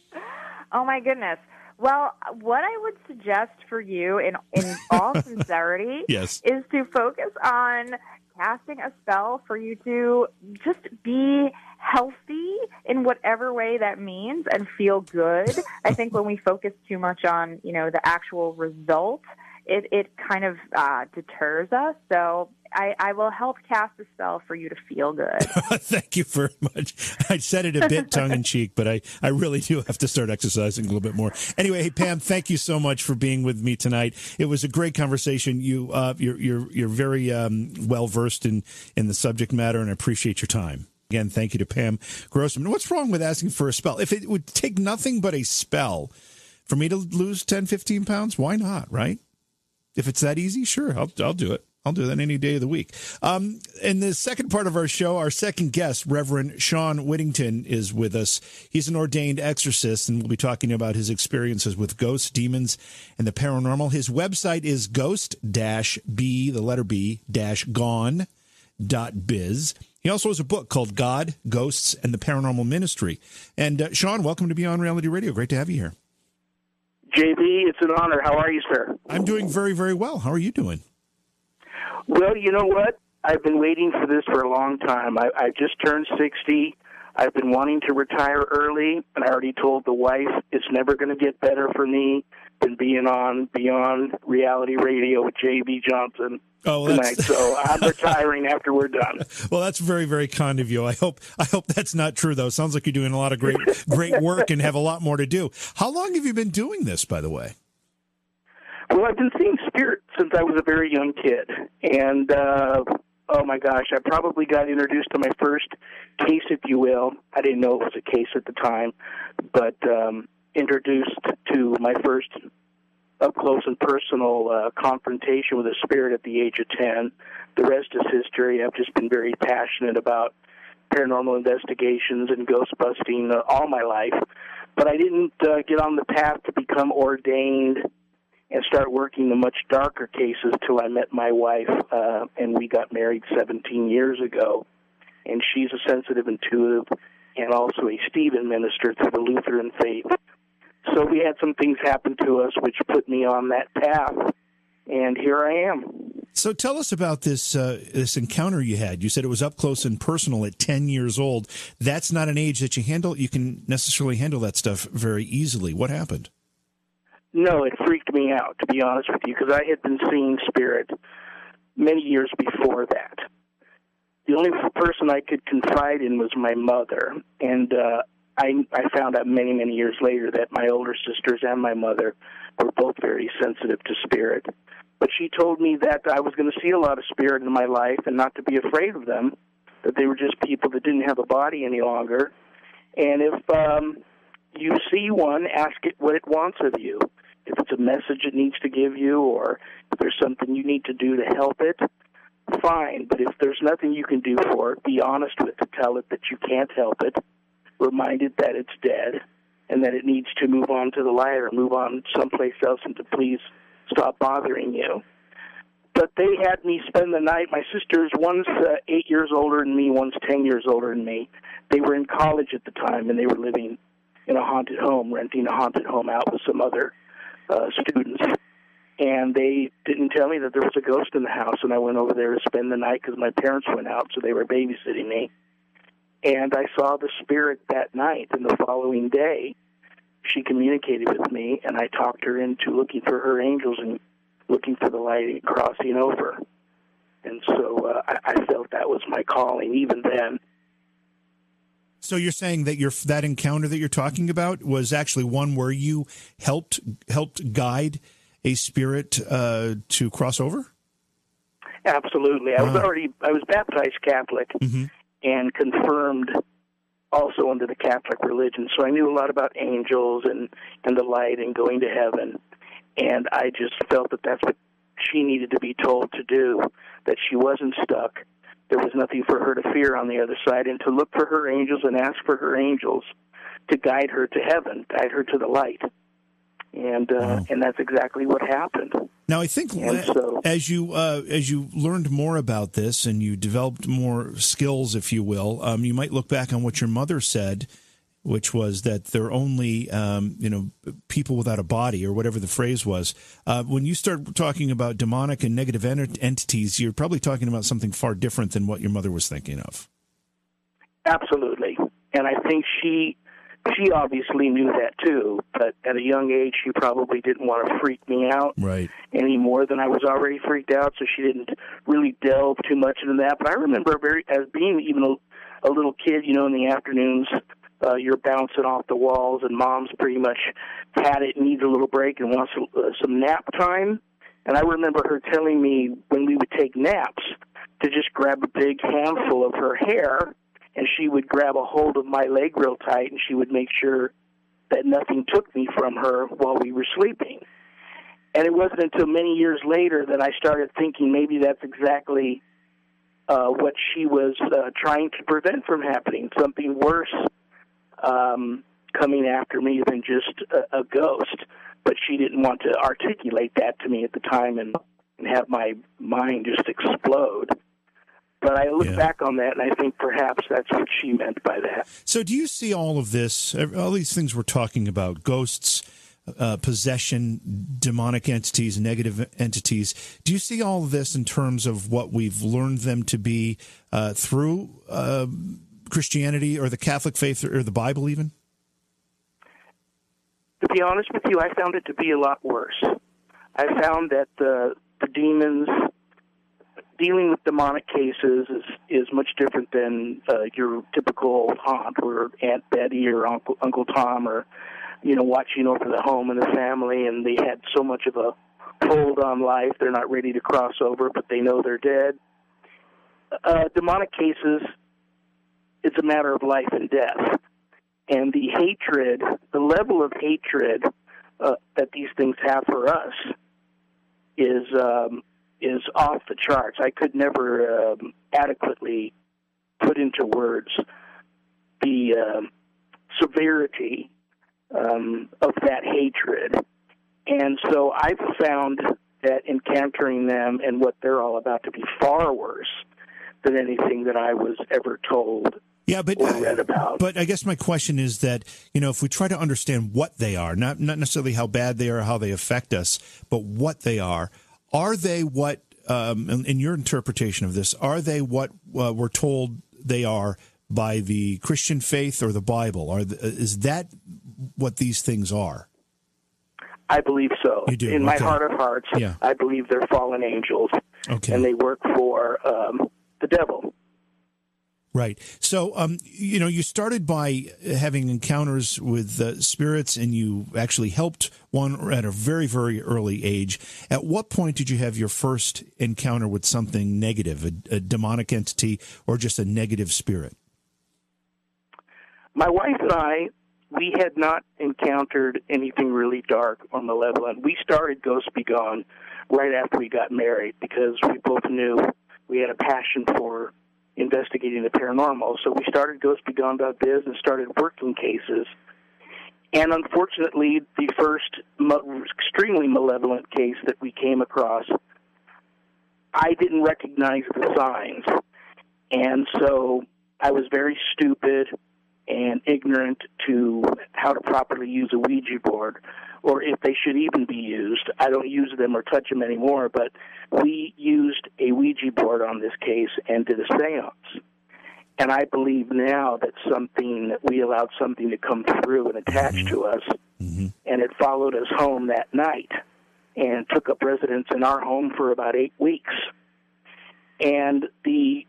Oh, my goodness. Well, what I would suggest for you, in in all sincerity, yes. is to focus on casting a spell for you to just be healthy in whatever way that means and feel good. I think when we focus too much on, you know, the actual result, it, it kind of uh, deters us. So I, I will help cast a spell for you to feel good. Thank you very much. I said it a bit tongue-in-cheek, but I, I really do have to start exercising a little bit more. Anyway, hey, Pam, thank you so much for being with me tonight. It was a great conversation. You, uh, you're, you're, you're very um, well-versed in, in the subject matter, and I appreciate your time. Again, thank you to Pam Grossman. What's wrong with asking for a spell? If it would take nothing but a spell for me to lose ten, fifteen pounds, why not, right? If it's that easy, sure, I'll, I'll do it. I'll do that any day of the week. Um, in the second part of our show, our second guest, Reverend Sean Whittington, is with us. He's an ordained exorcist, and we'll be talking about his experiences with ghosts, demons, and the paranormal. His website is ghost-b, the letter B, dash gone dot biz. He also has a book called God, Ghosts, and the Paranormal Ministry. And uh, Sean, welcome to Beyond Reality Radio. Great to have you here. J B, it's an honor. How are you, sir? I'm doing very, very well. How are you doing? Well, you know what? I've been waiting for this for a long time. I, I just turned sixty. I've been wanting to retire early, and I already told the wife it's never going to get better for me than being on Beyond Reality Radio with J B Johnson oh, tonight. So I'm retiring after we're done. Well, that's very, very kind of you. I hope I hope that's not true, though. Sounds like you're doing a lot of great, great work and have a lot more to do. How long have you been doing this, by the way? Well, I've been seeing spirit since I was a very young kid. And, uh, oh, my gosh, I probably got introduced to my first case, if you will. I didn't know it was a case at the time, but um, introduced to my first up-close and personal uh, confrontation with a spirit at the age of ten. The rest is history. I've just been very passionate about paranormal investigations and ghost busting uh, all my life. But I didn't uh, get on the path to become ordained and start working the much darker cases till I met my wife, uh, and we got married seventeen years ago. And she's a sensitive, intuitive, and also a Stephen minister to the Lutheran faith. So we had some things happen to us which put me on that path, and here I am. So tell us about this uh, this encounter you had. You said it was up close and personal at ten years old. That's not an age that you handle. You can necessarily handle that stuff very easily. What happened? No, it freaked me out, to be honest with you, because I had been seeing spirit many years before that. The only person I could confide in was my mother, and uh, I, I found out many, many years later that my older sisters and my mother were both very sensitive to spirit. But she told me that I was going to see a lot of spirit in my life and not to be afraid of them, that they were just people that didn't have a body any longer. And if um, you see one, ask it what it wants of you. If it's a message it needs to give you, or if there's something you need to do to help it, fine. But if there's nothing you can do for it, be honest with it. Tell it that you can't help it. Remind it that it's dead and that it needs to move on to the light or move on someplace else and to please stop bothering you. But they had me spend the night. My sisters, one's uh, eight years older than me, one's ten years older than me. They were in college at the time, and they were living in a haunted home, renting a haunted home out with some other Uh, students, and they didn't tell me that there was a ghost in the house, and I went over there to spend the night because my parents went out, so they were babysitting me, and I saw the spirit that night, and the following day, she communicated with me, and I talked her into looking for her angels and looking for the light and crossing over, and so uh, I, I felt that was my calling even then. So you're saying that your that encounter that you're talking about was actually one where you helped helped guide a spirit uh, to cross over? Absolutely. I was Wow. already I was baptized Catholic Mm-hmm. and confirmed also under the Catholic religion, so I knew a lot about angels and and the light and going to heaven. And I just felt that that's what she needed to be told to do, that she wasn't stuck. There was nothing for her to fear on the other side, and to look for her angels and ask for her angels to guide her to heaven, guide her to the light. And uh, Wow. and that's exactly what happened. Now, I think And so- as you uh, as you learned more about this and you developed more skills, if you will, um, you might look back on what your mother said, which was that they're only um, you know people without a body, or whatever the phrase was. Uh, when you start talking about demonic and negative ent- entities, you're probably talking about something far different than what your mother was thinking of. Absolutely. And I think she she obviously knew that too, but at a young age she probably didn't want to freak me out Right. any more than I was already freaked out, so she didn't really delve too much into that. But I remember very as being even a, a little kid, you know, in the afternoons, uh, you're bouncing off the walls, and Mom's pretty much had it, needs a little break, and wants uh, some nap time. And I remember her telling me when we would take naps to just grab a big handful of her hair, and she would grab a hold of my leg real tight, and she would make sure that nothing took me from her while we were sleeping. and it wasn't until many years later that I started thinking maybe that's exactly uh, what she was uh, trying to prevent from happening, something worse um, coming after me than just a, a ghost. But she didn't want to articulate that to me at the time and, and have my mind just explode. But I look yeah. back on that, and I think perhaps that's what she meant by that. So do you see all of this, all these things we're talking about, ghosts, uh, possession, demonic entities, negative entities, do you see all of this in terms of what we've learned them to be uh, through uh, Christianity or the Catholic faith or the Bible even? To be honest with you, I found it to be a lot worse. I found that the, the demons... Dealing with demonic cases is, is much different than uh, your typical aunt or Aunt Betty or Uncle Uncle Tom or, you know, watching over the home and the family, and they had so much of a hold on life, they're not ready to cross over, but they know they're dead. Uh, demonic cases, it's a matter of life and death. And the hatred, the level of hatred uh, that these things have for us is... Um, is off the charts. I could never um, adequately put into words the uh, severity um, of that hatred. And so I've found that encountering them and what they're all about to be far worse than anything that I was ever told. Yeah, but but I guess my question is that, you know, if we try to understand what they are, not not necessarily how bad they are, how they affect us, but what they are, are they what, um, in, in your interpretation of this, are they what uh, we're told they are by the Christian faith or the Bible? Are the, is that what these things are? I believe so. You do? In okay. my heart of hearts, yeah. I believe they're fallen angels, okay. and they work for um, the devil. Right. So, um, you know, you started by having encounters with uh, spirits, and you actually helped one at a very, very early age. At what point did you have your first encounter with something negative, a, a demonic entity or just a negative spirit? My wife and I, we had not encountered anything really dark or malevolent. We started Ghosts Be Gone right after we got married because we both knew we had a passion for investigating the paranormal. So we started Ghosts Be Gone dot biz and started working cases. And unfortunately, the first mo- extremely malevolent case that we came across, I didn't recognize the signs. And so I was very stupid and ignorant to how to properly use a Ouija board, or if they should even be used. I don't use them or touch them anymore, but we used a Ouija board on this case and did a seance. And I believe now that something, that we allowed something to come through and attach mm-hmm. to us, mm-hmm. and it followed us home that night and took up residence in our home for about eight weeks. And the,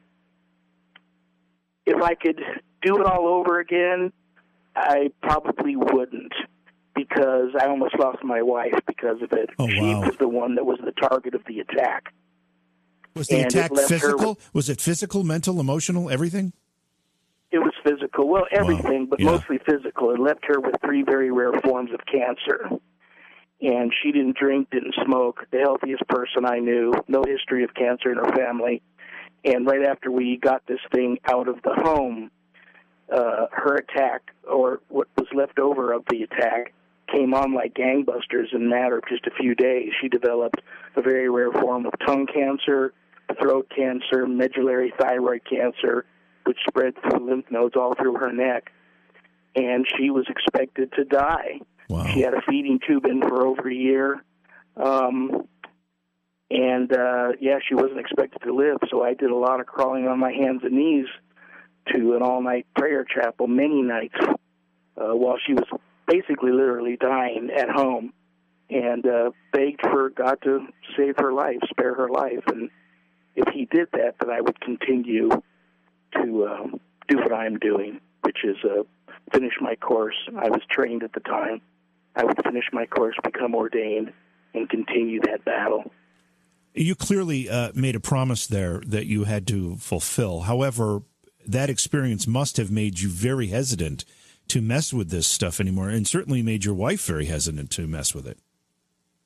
if I could do it all over again, I probably wouldn't, because I almost lost my wife because of it. Oh, she wow. was the one that was the target of the attack. Was the and attack physical? Her, was it physical, mental, emotional, everything? It was physical. Well, everything, wow. but yeah. mostly physical. It left her with three very rare forms of cancer. And she didn't drink, didn't smoke, the healthiest person I knew, no history of cancer in her family. And right after we got this thing out of the home, uh, her attack, or what was left over of the attack, came on like gangbusters in a matter of just a few days. She developed a very rare form of tongue cancer, throat cancer, medullary thyroid cancer, which spread through lymph nodes all through her neck. And she was expected to die. Wow. She had a feeding tube in for over a year. Um, and, uh, yeah, she wasn't expected to live, so I did a lot of crawling on my hands and knees to an all-night prayer chapel many nights uh, while she was basically literally dying at home, and uh, begged for God to save her life, spare her life. And if he did that, then I would continue to um, do what I'm doing, which is uh, finish my course. I was trained at the time. I would finish my course, become ordained, and continue that battle. You clearly uh, made a promise there that you had to fulfill. However, that experience must have made you very hesitant to mess with this stuff anymore, and certainly made your wife very hesitant to mess with it.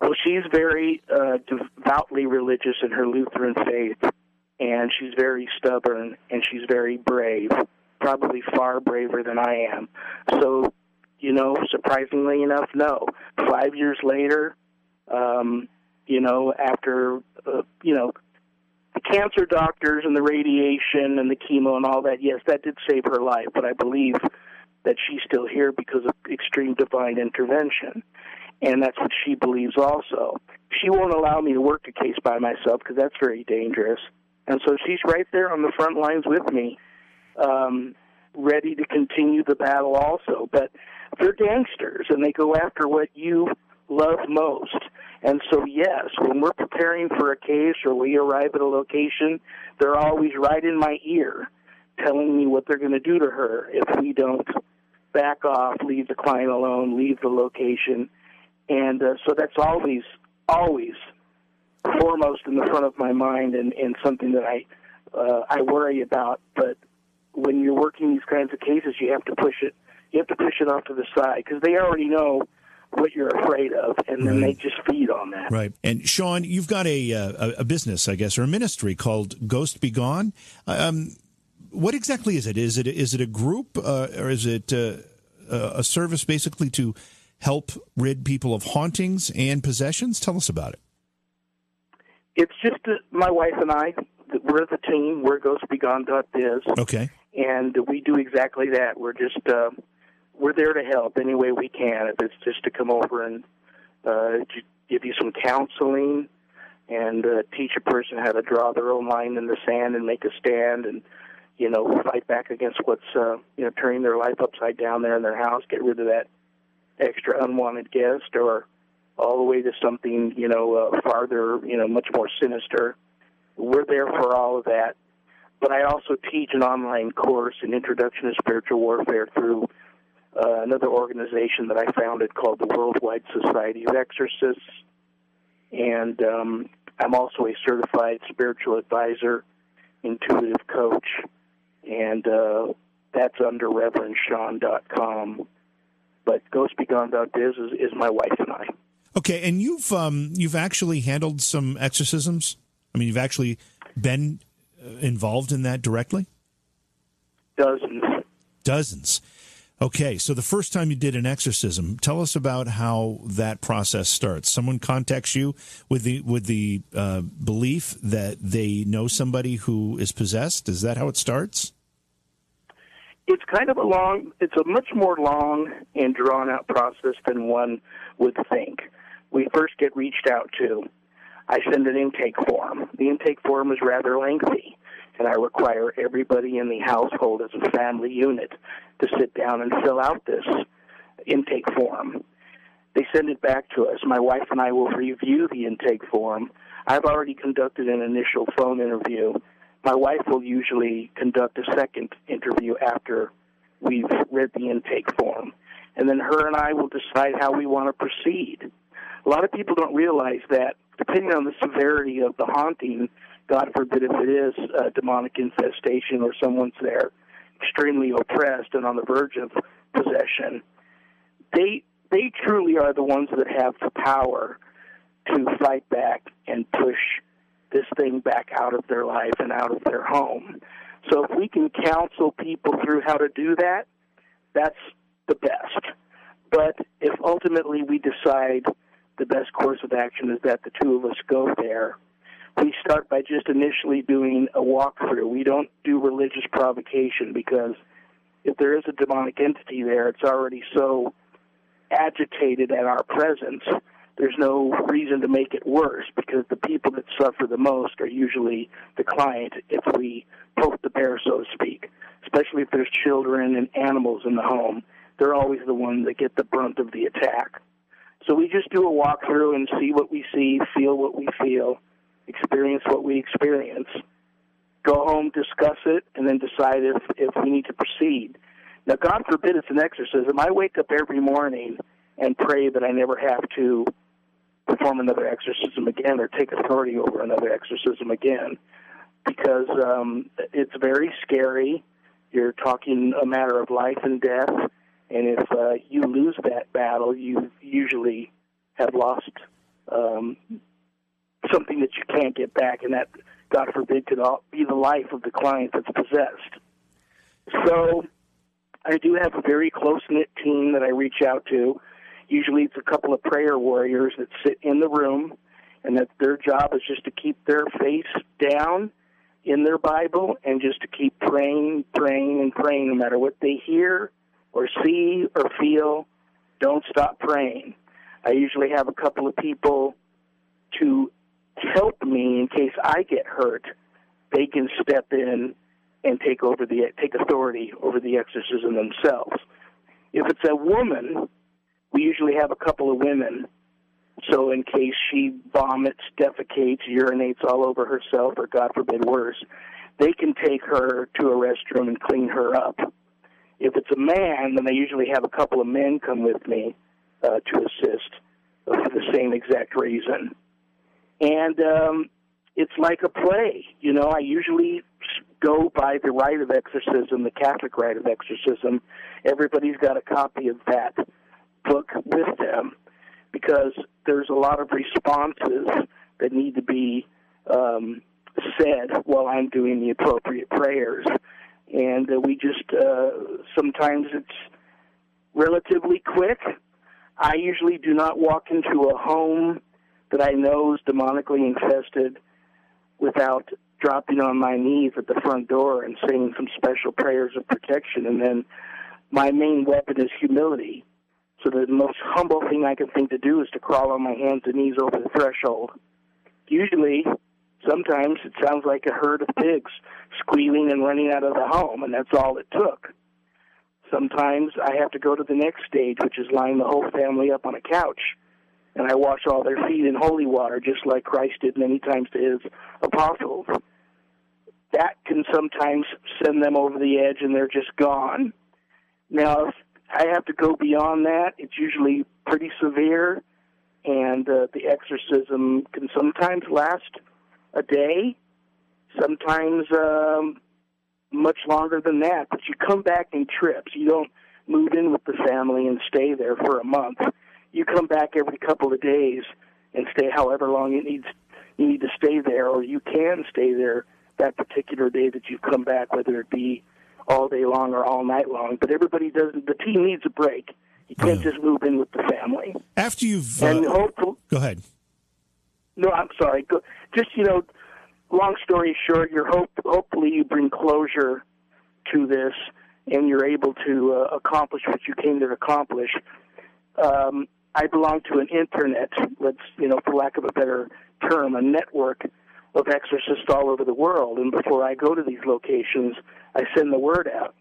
Well, she's very uh, devoutly religious in her Lutheran faith, and she's very stubborn, and she's very brave, probably far braver than I am. So, you know, surprisingly enough, no. Five years later, um, you know, after, uh, you know, the cancer doctors and the radiation and the chemo and all that, yes, that did save her life, but I believe that she's still here because of extreme divine intervention. And that's what she believes also. She won't allow me to work a case by myself because that's very dangerous. And so she's right there on the front lines with me, um, ready to continue the battle also. But they're gangsters, and they go after what you love most. And so, yes, when we're preparing for a case or we arrive at a location, they're always right in my ear telling me what they're going to do to her if we don't back off, leave the client alone, leave the location. And uh, so that's always, always foremost in the front of my mind, and, and something that I uh, I worry about. But when you're working these kinds of cases, you have to push it. You have to push it off to the side because they already know what you're afraid of, and then right. they just feed on that. Right. And Sean, you've got a a, a business, I guess, or a ministry called Ghost Be Gone. Um, what exactly is it? Is it is it a group, uh, or is it uh, a service basically to help rid people of hauntings and possessions? Tell us about it. It's just uh, my wife and I. We're the team. We're ghost be gone dot biz. Okay. And we do exactly that. We're just uh, we're there to help any way we can. If it's just to come over and uh, give you some counseling and uh, teach a person how to draw their own line in the sand and make a stand, and you know, fight back against what's uh, you know turning their life upside down there in their house, get rid of that extra unwanted guest, or all the way to something, you know, uh, farther, you know, much more sinister. We're there for all of that. But I also teach an online course, an Introduction to Spiritual Warfare, through uh, another organization that I founded called the Worldwide Society of Exorcists. And um, I'm also a certified spiritual advisor, intuitive coach, and uh, that's under reverend sean dot com. But ghost be gone dot biz is, is my wife and I. Okay, and you've um, you've actually handled some exorcisms? I mean, you've actually been involved in that directly? Dozens. Dozens. Okay, so the first time you did an exorcism, tell us about how that process starts. Someone contacts you with the with the uh, belief that they know somebody who is possessed. Is that how it starts? It's kind of a long, it's a much more long and drawn-out process than one would think. We first get reached out to. I send an intake form. The intake form is rather lengthy, and I require everybody in the household as a family unit to sit down and fill out this intake form. They send it back to us. My wife and I will review the intake form. I've already conducted an initial phone interview. My wife will usually conduct a second interview after we've read the intake form. And then her and I will decide how we want to proceed. A lot of people don't realize that depending on the severity of the haunting, God forbid if it is a demonic infestation or someone's there extremely oppressed and on the verge of possession, they they truly are the ones that have the power to fight back and push this thing back out of their life and out of their home. So if we can counsel people through how to do that, that's the best. But if ultimately we decide the best course of action is that the two of us go there, we start by just initially doing a walkthrough. We don't do religious provocation because if there is a demonic entity there, it's already so agitated at our presence, there's no reason to make it worse because the people that suffer the most are usually the client if we poke the bear, so to speak, especially if there's children and animals in the home. They're always the ones that get the brunt of the attack. So we just do a walkthrough and see what we see, feel what we feel, experience what we experience, go home, discuss it, and then decide if, if we need to proceed. Now, God forbid it's an exorcism. I wake up every morning and pray that I never have to perform another exorcism again or take authority over another exorcism again because um, it's very scary. You're talking a matter of life and death, and if uh, you lose that battle, you usually have lost um, something that you can't get back, and that, God forbid, could all be the life of the client that's possessed. So I do have a very close-knit team that I reach out to. Usually it's a couple of prayer warriors that sit in the room, and that their job is just to keep their face down in their Bible and just to keep praying, praying, and praying no matter what they hear or see or feel. Don't stop praying. I usually have a couple of people to help me in case I get hurt. They can step in and take over the take authority over the exorcism themselves. If it's a woman, we usually have a couple of women. So in case she vomits, defecates, urinates all over herself, or God forbid worse, they can take her to a restroom and clean her up. If it's a man, then I usually have a couple of men come with me uh, to assist for the same exact reason. And um, it's like a play. You know, I usually go by the rite of exorcism, the Catholic rite of exorcism. Everybody's got a copy of that book with them because there's a lot of responses that need to be um, said while I'm doing the appropriate prayers. And uh, we just, uh, sometimes it's relatively quick. I usually do not walk into a home that I know is demonically infested without dropping on my knees at the front door and saying some special prayers of protection. And then my main weapon is humility. So the most humble thing I can think to do is to crawl on my hands and knees over the threshold. Usually, sometimes it sounds like a herd of pigs squealing and running out of the home, and that's all it took. Sometimes I have to go to the next stage, which is line the whole family up on a couch, and I wash all their feet in holy water, just like Christ did many times to his apostles. That can sometimes send them over the edge, and they're just gone. Now, if I have to go beyond that, it's usually pretty severe, and uh, the exorcism can sometimes last a day, sometimes um, much longer than that. But you come back in trips. You don't move in with the family and stay there for a month. You come back every couple of days and stay however long it needs, you need to stay there, or you can stay there that particular day that you come back, whether it be all day long or all night long. But everybody does. The team needs a break. You can't yeah. just move in with the family. After you've and uh, hopefully, go ahead. No, I'm sorry. Go, just you know, long story short, you're hope, hopefully you bring closure to this, and you're able to uh, accomplish what you came to accomplish. Um, I belong to an internet, let's you know, for lack of a better term, a network of exorcists all over the world. And before I go to these locations, I send the word out.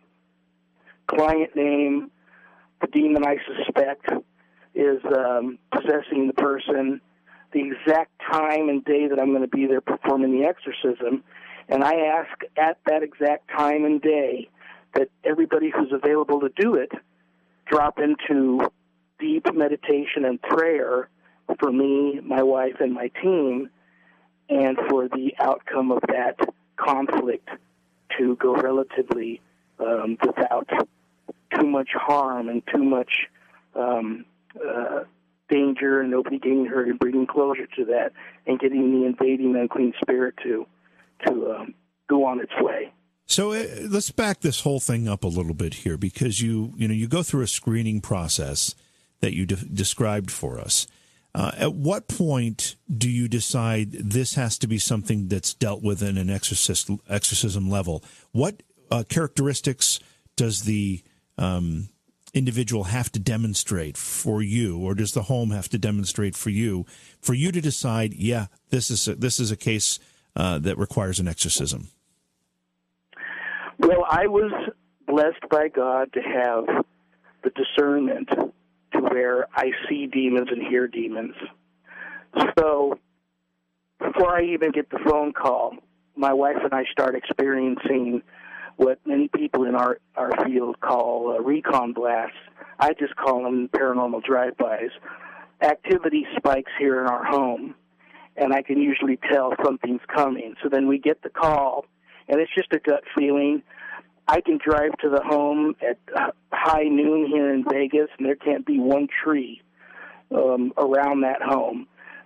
Client name, the demon I suspect is um, possessing the person, the exact time and day that I'm going to be there performing the exorcism, and I ask at that exact time and day that everybody who's available to do it drop into deep meditation and prayer for me, my wife, and my team, and for the outcome of that conflict to go relatively um, without too much harm and too much um, uh, danger and nobody getting hurt, and bringing closure to that and getting the invading unclean spirit to to um, go on its way. So uh, let's back this whole thing up a little bit here, because you you know you go through a screening process that you de- described for us. Uh, at what point do you decide this has to be something that's dealt with in an exorcist, exorcism level? What uh, characteristics does the um, individual have to demonstrate for you, or does the home have to demonstrate for you, for you to decide, yeah, this is a, this is a case uh, that requires an exorcism? Well, I was blessed by God to have the discernment to where I see demons and hear demons. So before I even get the phone call, my wife and I start experiencing what many people in our, our field call uh, recon blasts. I just call them paranormal drive-bys. Activity spikes here in our home, and I can usually tell something's coming. So then we get the call, and it's just a gut feeling. I can drive to the home at high noon here in Vegas, and there can't be one tree um, around that home.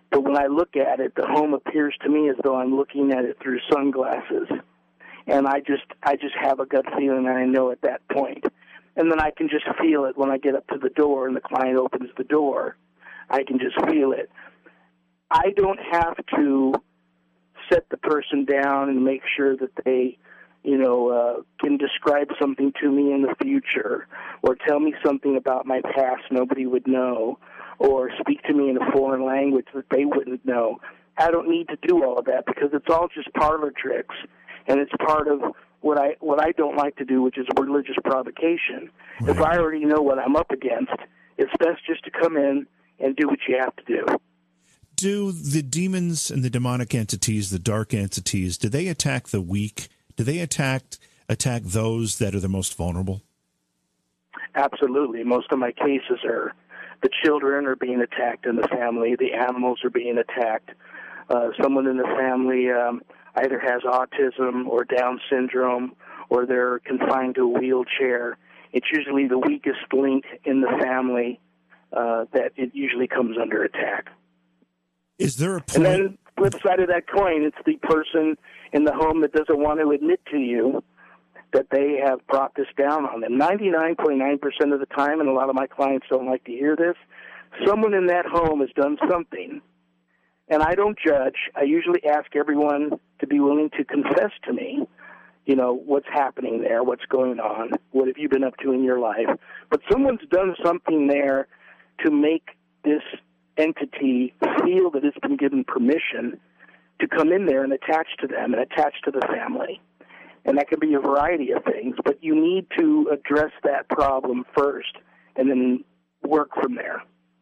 But when I look at it, the home appears to me as though I'm looking at it through sunglasses. And I just I just have a gut feeling, and I know at that point. And then I can just feel it when I get up to the door and the client opens the door. I can just feel it. I don't have to set the person down and make sure that they, you know, uh, can describe something to me in the future or tell me something about my past nobody would know or speak to me in a foreign language that they wouldn't know. I don't need to do all of that because it's all just parlor tricks, and it's part of what I what I don't like to do, which is religious provocation. Right. If I already know what I'm up against, it's best just to come in and do what you have to do. Do the demons and the demonic entities, the dark entities, do they attack the weak? Do they attack attack those that are the most vulnerable? Absolutely. Most of my cases are the children are being attacked in the family, the animals are being attacked. Uh, someone in the family um, either has autism or Down syndrome, or they're confined to a wheelchair. It's usually the weakest link in the family uh, that it usually comes under attack. Is there a point? And then, flip side of that coin, it's the person in the home that doesn't want to admit to you that they have brought this down on them. ninety-nine point nine percent of the time, and a lot of my clients don't like to hear this, someone in that home has done something. And I don't judge. I usually ask everyone to be willing to confess to me, you know, what's happening there, what's going on, what have you been up to in your life. But someone's done something there to make this entity feel that it's been given permission to come in there and attach to them and attach to the family. And that can be a variety of things, but you need to address that problem first and then work from there.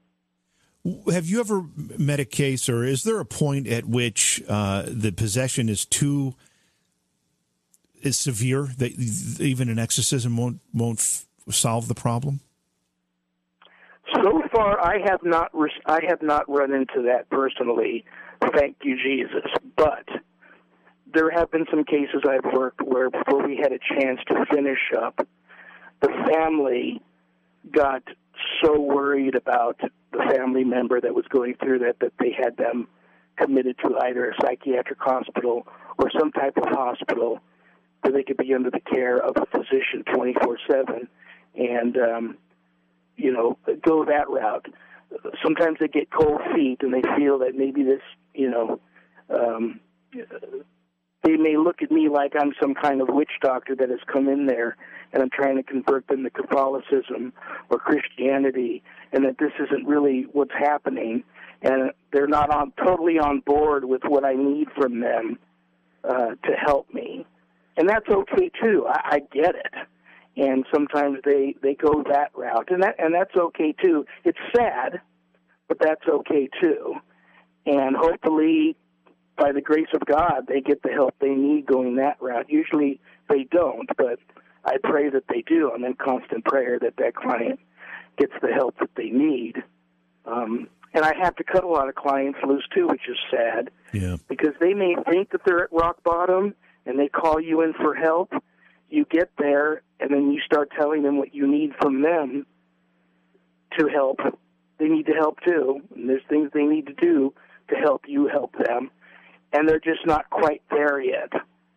Have you ever met a case, or is there a point at which uh, the possession is too is severe that even an exorcism won't won't f- solve the problem? So far, I have not re- I have not run into that personally. Thank you, Jesus. But there have been some cases I've worked where before we had a chance to finish up, the family got so worried about the family member that was going through that that they had them committed to either a psychiatric hospital or some type of hospital where they could be under the care of a physician twenty-four seven and, um, you know, go that route. Sometimes they get cold feet and they feel that maybe this, you know, um, they may look at me like I'm some kind of witch doctor that has come in there and I'm trying to convert them to Catholicism or Christianity, and that this isn't really what's happening, and they're not on, totally on board with what I need from them uh, to help me. And that's okay, too. I, I get it. And sometimes they, they go that route, and that and that's okay, too. It's sad, but that's okay, too. And hopefully, by the grace of God, they get the help they need going that route. Usually they don't, but I pray that they do. I'm in constant prayer that that client gets the help that they need. Um, and I have to cut a lot of clients loose, too, which is sad. Yeah. Because they may think that they're at rock bottom, and they call you in for help. You get there, and then you start telling them what you need from them to help. They need to help, too. And there's things they need to do to help you help them. And they're just not quite there yet.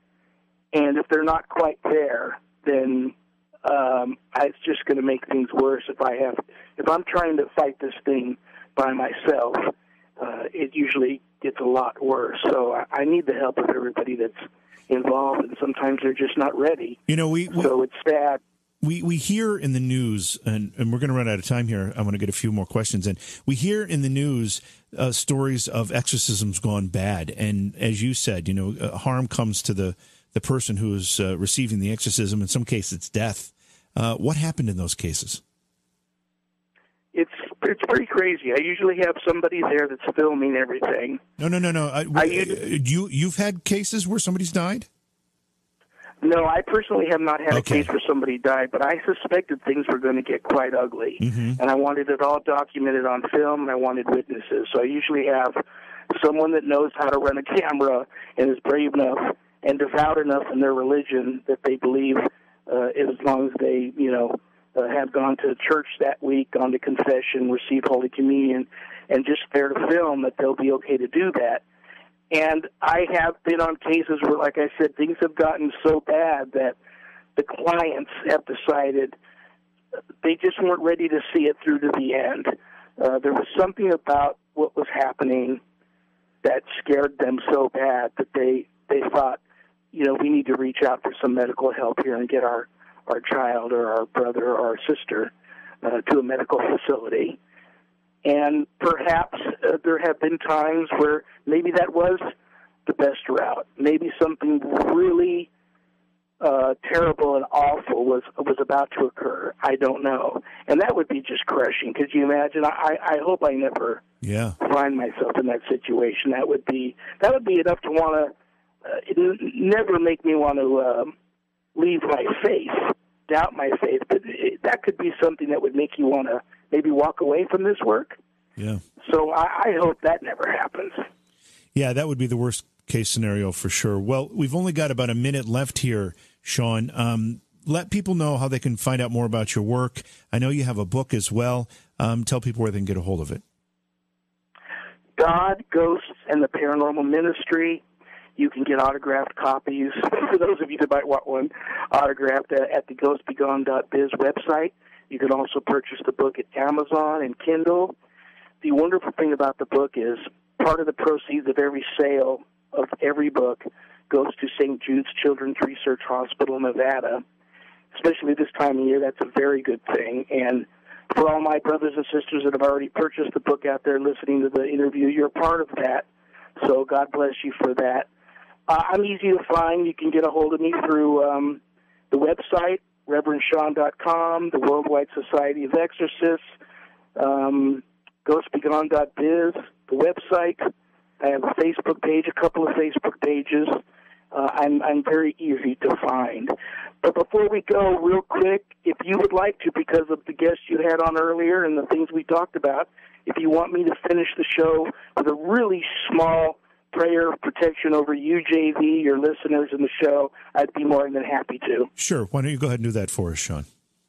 And if they're not quite there, then um, it's just going to make things worse. If I have, if I'm trying to fight this thing by myself, uh, it usually gets a lot worse. So I, I need the help of everybody that's involved, and sometimes they're just not ready. You know, we, we so it's sad. We we hear in the news, and, and we're going to run out of time here. I want to get a few more questions in. We hear in the news uh, stories of exorcisms gone bad, and as you said, you know, uh, harm comes to the the person who is uh, receiving the exorcism. In some cases, it's death. Uh, what happened in those cases? It's it's pretty crazy. I usually have somebody there that's filming everything. No, no, no, no. I, I, you you've had cases where somebody's died? No, I personally have not had okay. a case where somebody died, but I suspected things were going to get quite ugly. Mm-hmm. And I wanted it all documented on film, and I wanted witnesses. So I usually have someone that knows how to run a camera and is brave enough and devout enough in their religion that they believe, uh, as long as they, you know, uh, have gone to church that week, gone to confession, received Holy Communion, and just fair to film that they'll be okay to do that. And I have been on cases where, like I said, things have gotten so bad that the clients have decided they just weren't ready to see it through to the end. Uh, there was something about what was happening that scared them so bad that they, they thought, you know, we need to reach out for some medical help here and get our, our child or our brother or our sister uh, to a medical facility. And perhaps uh, there have been times where maybe that was the best route. Maybe something really uh, terrible and awful was was about to occur. I don't know. And that would be just crushing. Could you imagine? I, I hope I never yeah. find myself in that situation. That would be that would be enough to want to uh, it never make me want to uh, leave my faith, doubt my faith. But it, that could be something that would make you want to maybe walk away from this work. Yeah. So I, I hope that never happens. Yeah, that would be the worst case scenario for sure. Well, we've only got about a minute left here, Sean. Um, let people know how they can find out more about your work. I know you have a book as well. Um, tell people where they can get a hold of it. God, Ghosts, and the Paranormal Ministry. You can get autographed copies, for those of you that might want one, autographed at the ghost be gone dot biz website. You can also purchase the book at Amazon and Kindle. The wonderful thing about the book is part of the proceeds of every sale of every book goes to Saint Jude's Children's Research Hospital, Nevada. Especially this time of year, that's a very good thing. And for all my brothers and sisters that have already purchased the book out there listening to the interview, you're part of that. So God bless you for that. Uh, I'm easy to find. You can get a hold of me through um, the website, Reverend Sean dot com, the Worldwide Society of Exorcists, um, ghost be gone dot biz, the website. I have a Facebook page, a couple of Facebook pages. Uh, I'm, I'm very easy to find. But before we go, real quick, if you would like to, because of the guests you had on earlier and the things we talked about, if you want me to finish the show with a really small prayer of protection over you, J V, your listeners in the show, I'd be more than happy to. Sure. Why don't you go ahead and do that for us, Sean?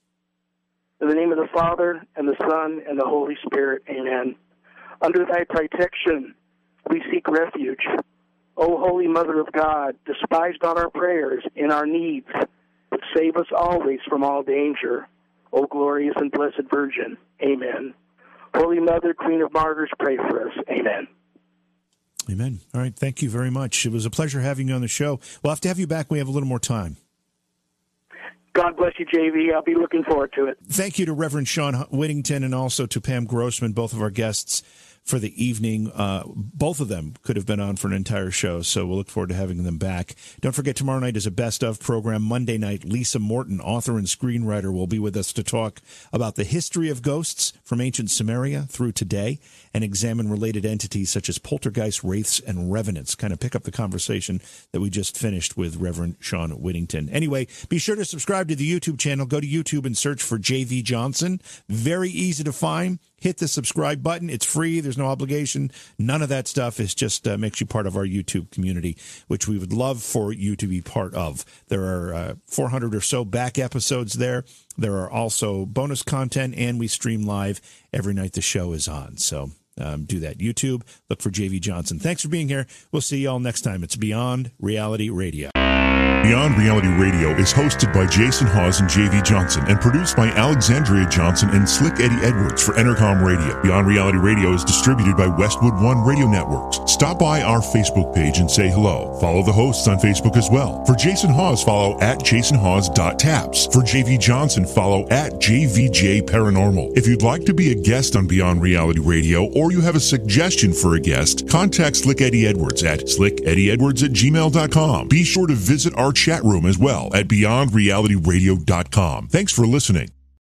In the name of the Father, and the Son, and the Holy Spirit, amen. Under thy protection, we seek refuge. O Holy Mother of God, despise not our prayers in our needs, but save us always from all danger. O glorious and blessed Virgin, amen. Holy Mother, Queen of Martyrs, pray for us, amen. Amen. All right. Thank you very much. It was a pleasure having you on the show. We'll have to have you back when we have a little more time. God bless you, J V. I'll be looking forward to it. Thank you to Reverend Sean Whittington and also to Pam Grossman, both of our guests for the evening. Uh, both of them could have been on for an entire show, so we'll look forward to having them back. Don't forget, tomorrow night is a best-of program. Monday night, Lisa Morton, author and screenwriter, will be with us to talk about the history of ghosts from ancient Sumeria through today and examine related entities such as poltergeists, wraiths, and revenants. Kind of pick up the conversation that we just finished with Reverend Sean Whittington. Anyway, be sure to subscribe to the YouTube channel. Go to YouTube and search for J V Johnson. Very easy to find. Hit the subscribe button. It's free. There's no obligation. None of that stuff. It just uh, makes you part of our YouTube community, which we would love for you to be part of. There are uh, four hundred or so back episodes there. There are also bonus content, and we stream live every night the show is on. So um, do that. YouTube, look for J V Johnson. Thanks for being here. We'll see you all next time. It's Beyond Reality Radio. Beyond Reality Radio is hosted by Jason Hawes and J V Johnson and produced by Alexandria Johnson and Slick Eddie Edwards for Entercom Radio. Beyond Reality Radio is distributed by Westwood One Radio Networks. Stop by our Facebook page and say hello. Follow the hosts on Facebook as well. For Jason Hawes, follow at jason hawes dot taps. For J V Johnson, follow at J V J Paranormal. If you'd like to be a guest on Beyond Reality Radio or you have a suggestion for a guest, contact Slick Eddie Edwards at slick eddie edwards at gmail dot com. Be sure to visit our chat room as well at beyond reality radio dot com. Thanks for listening.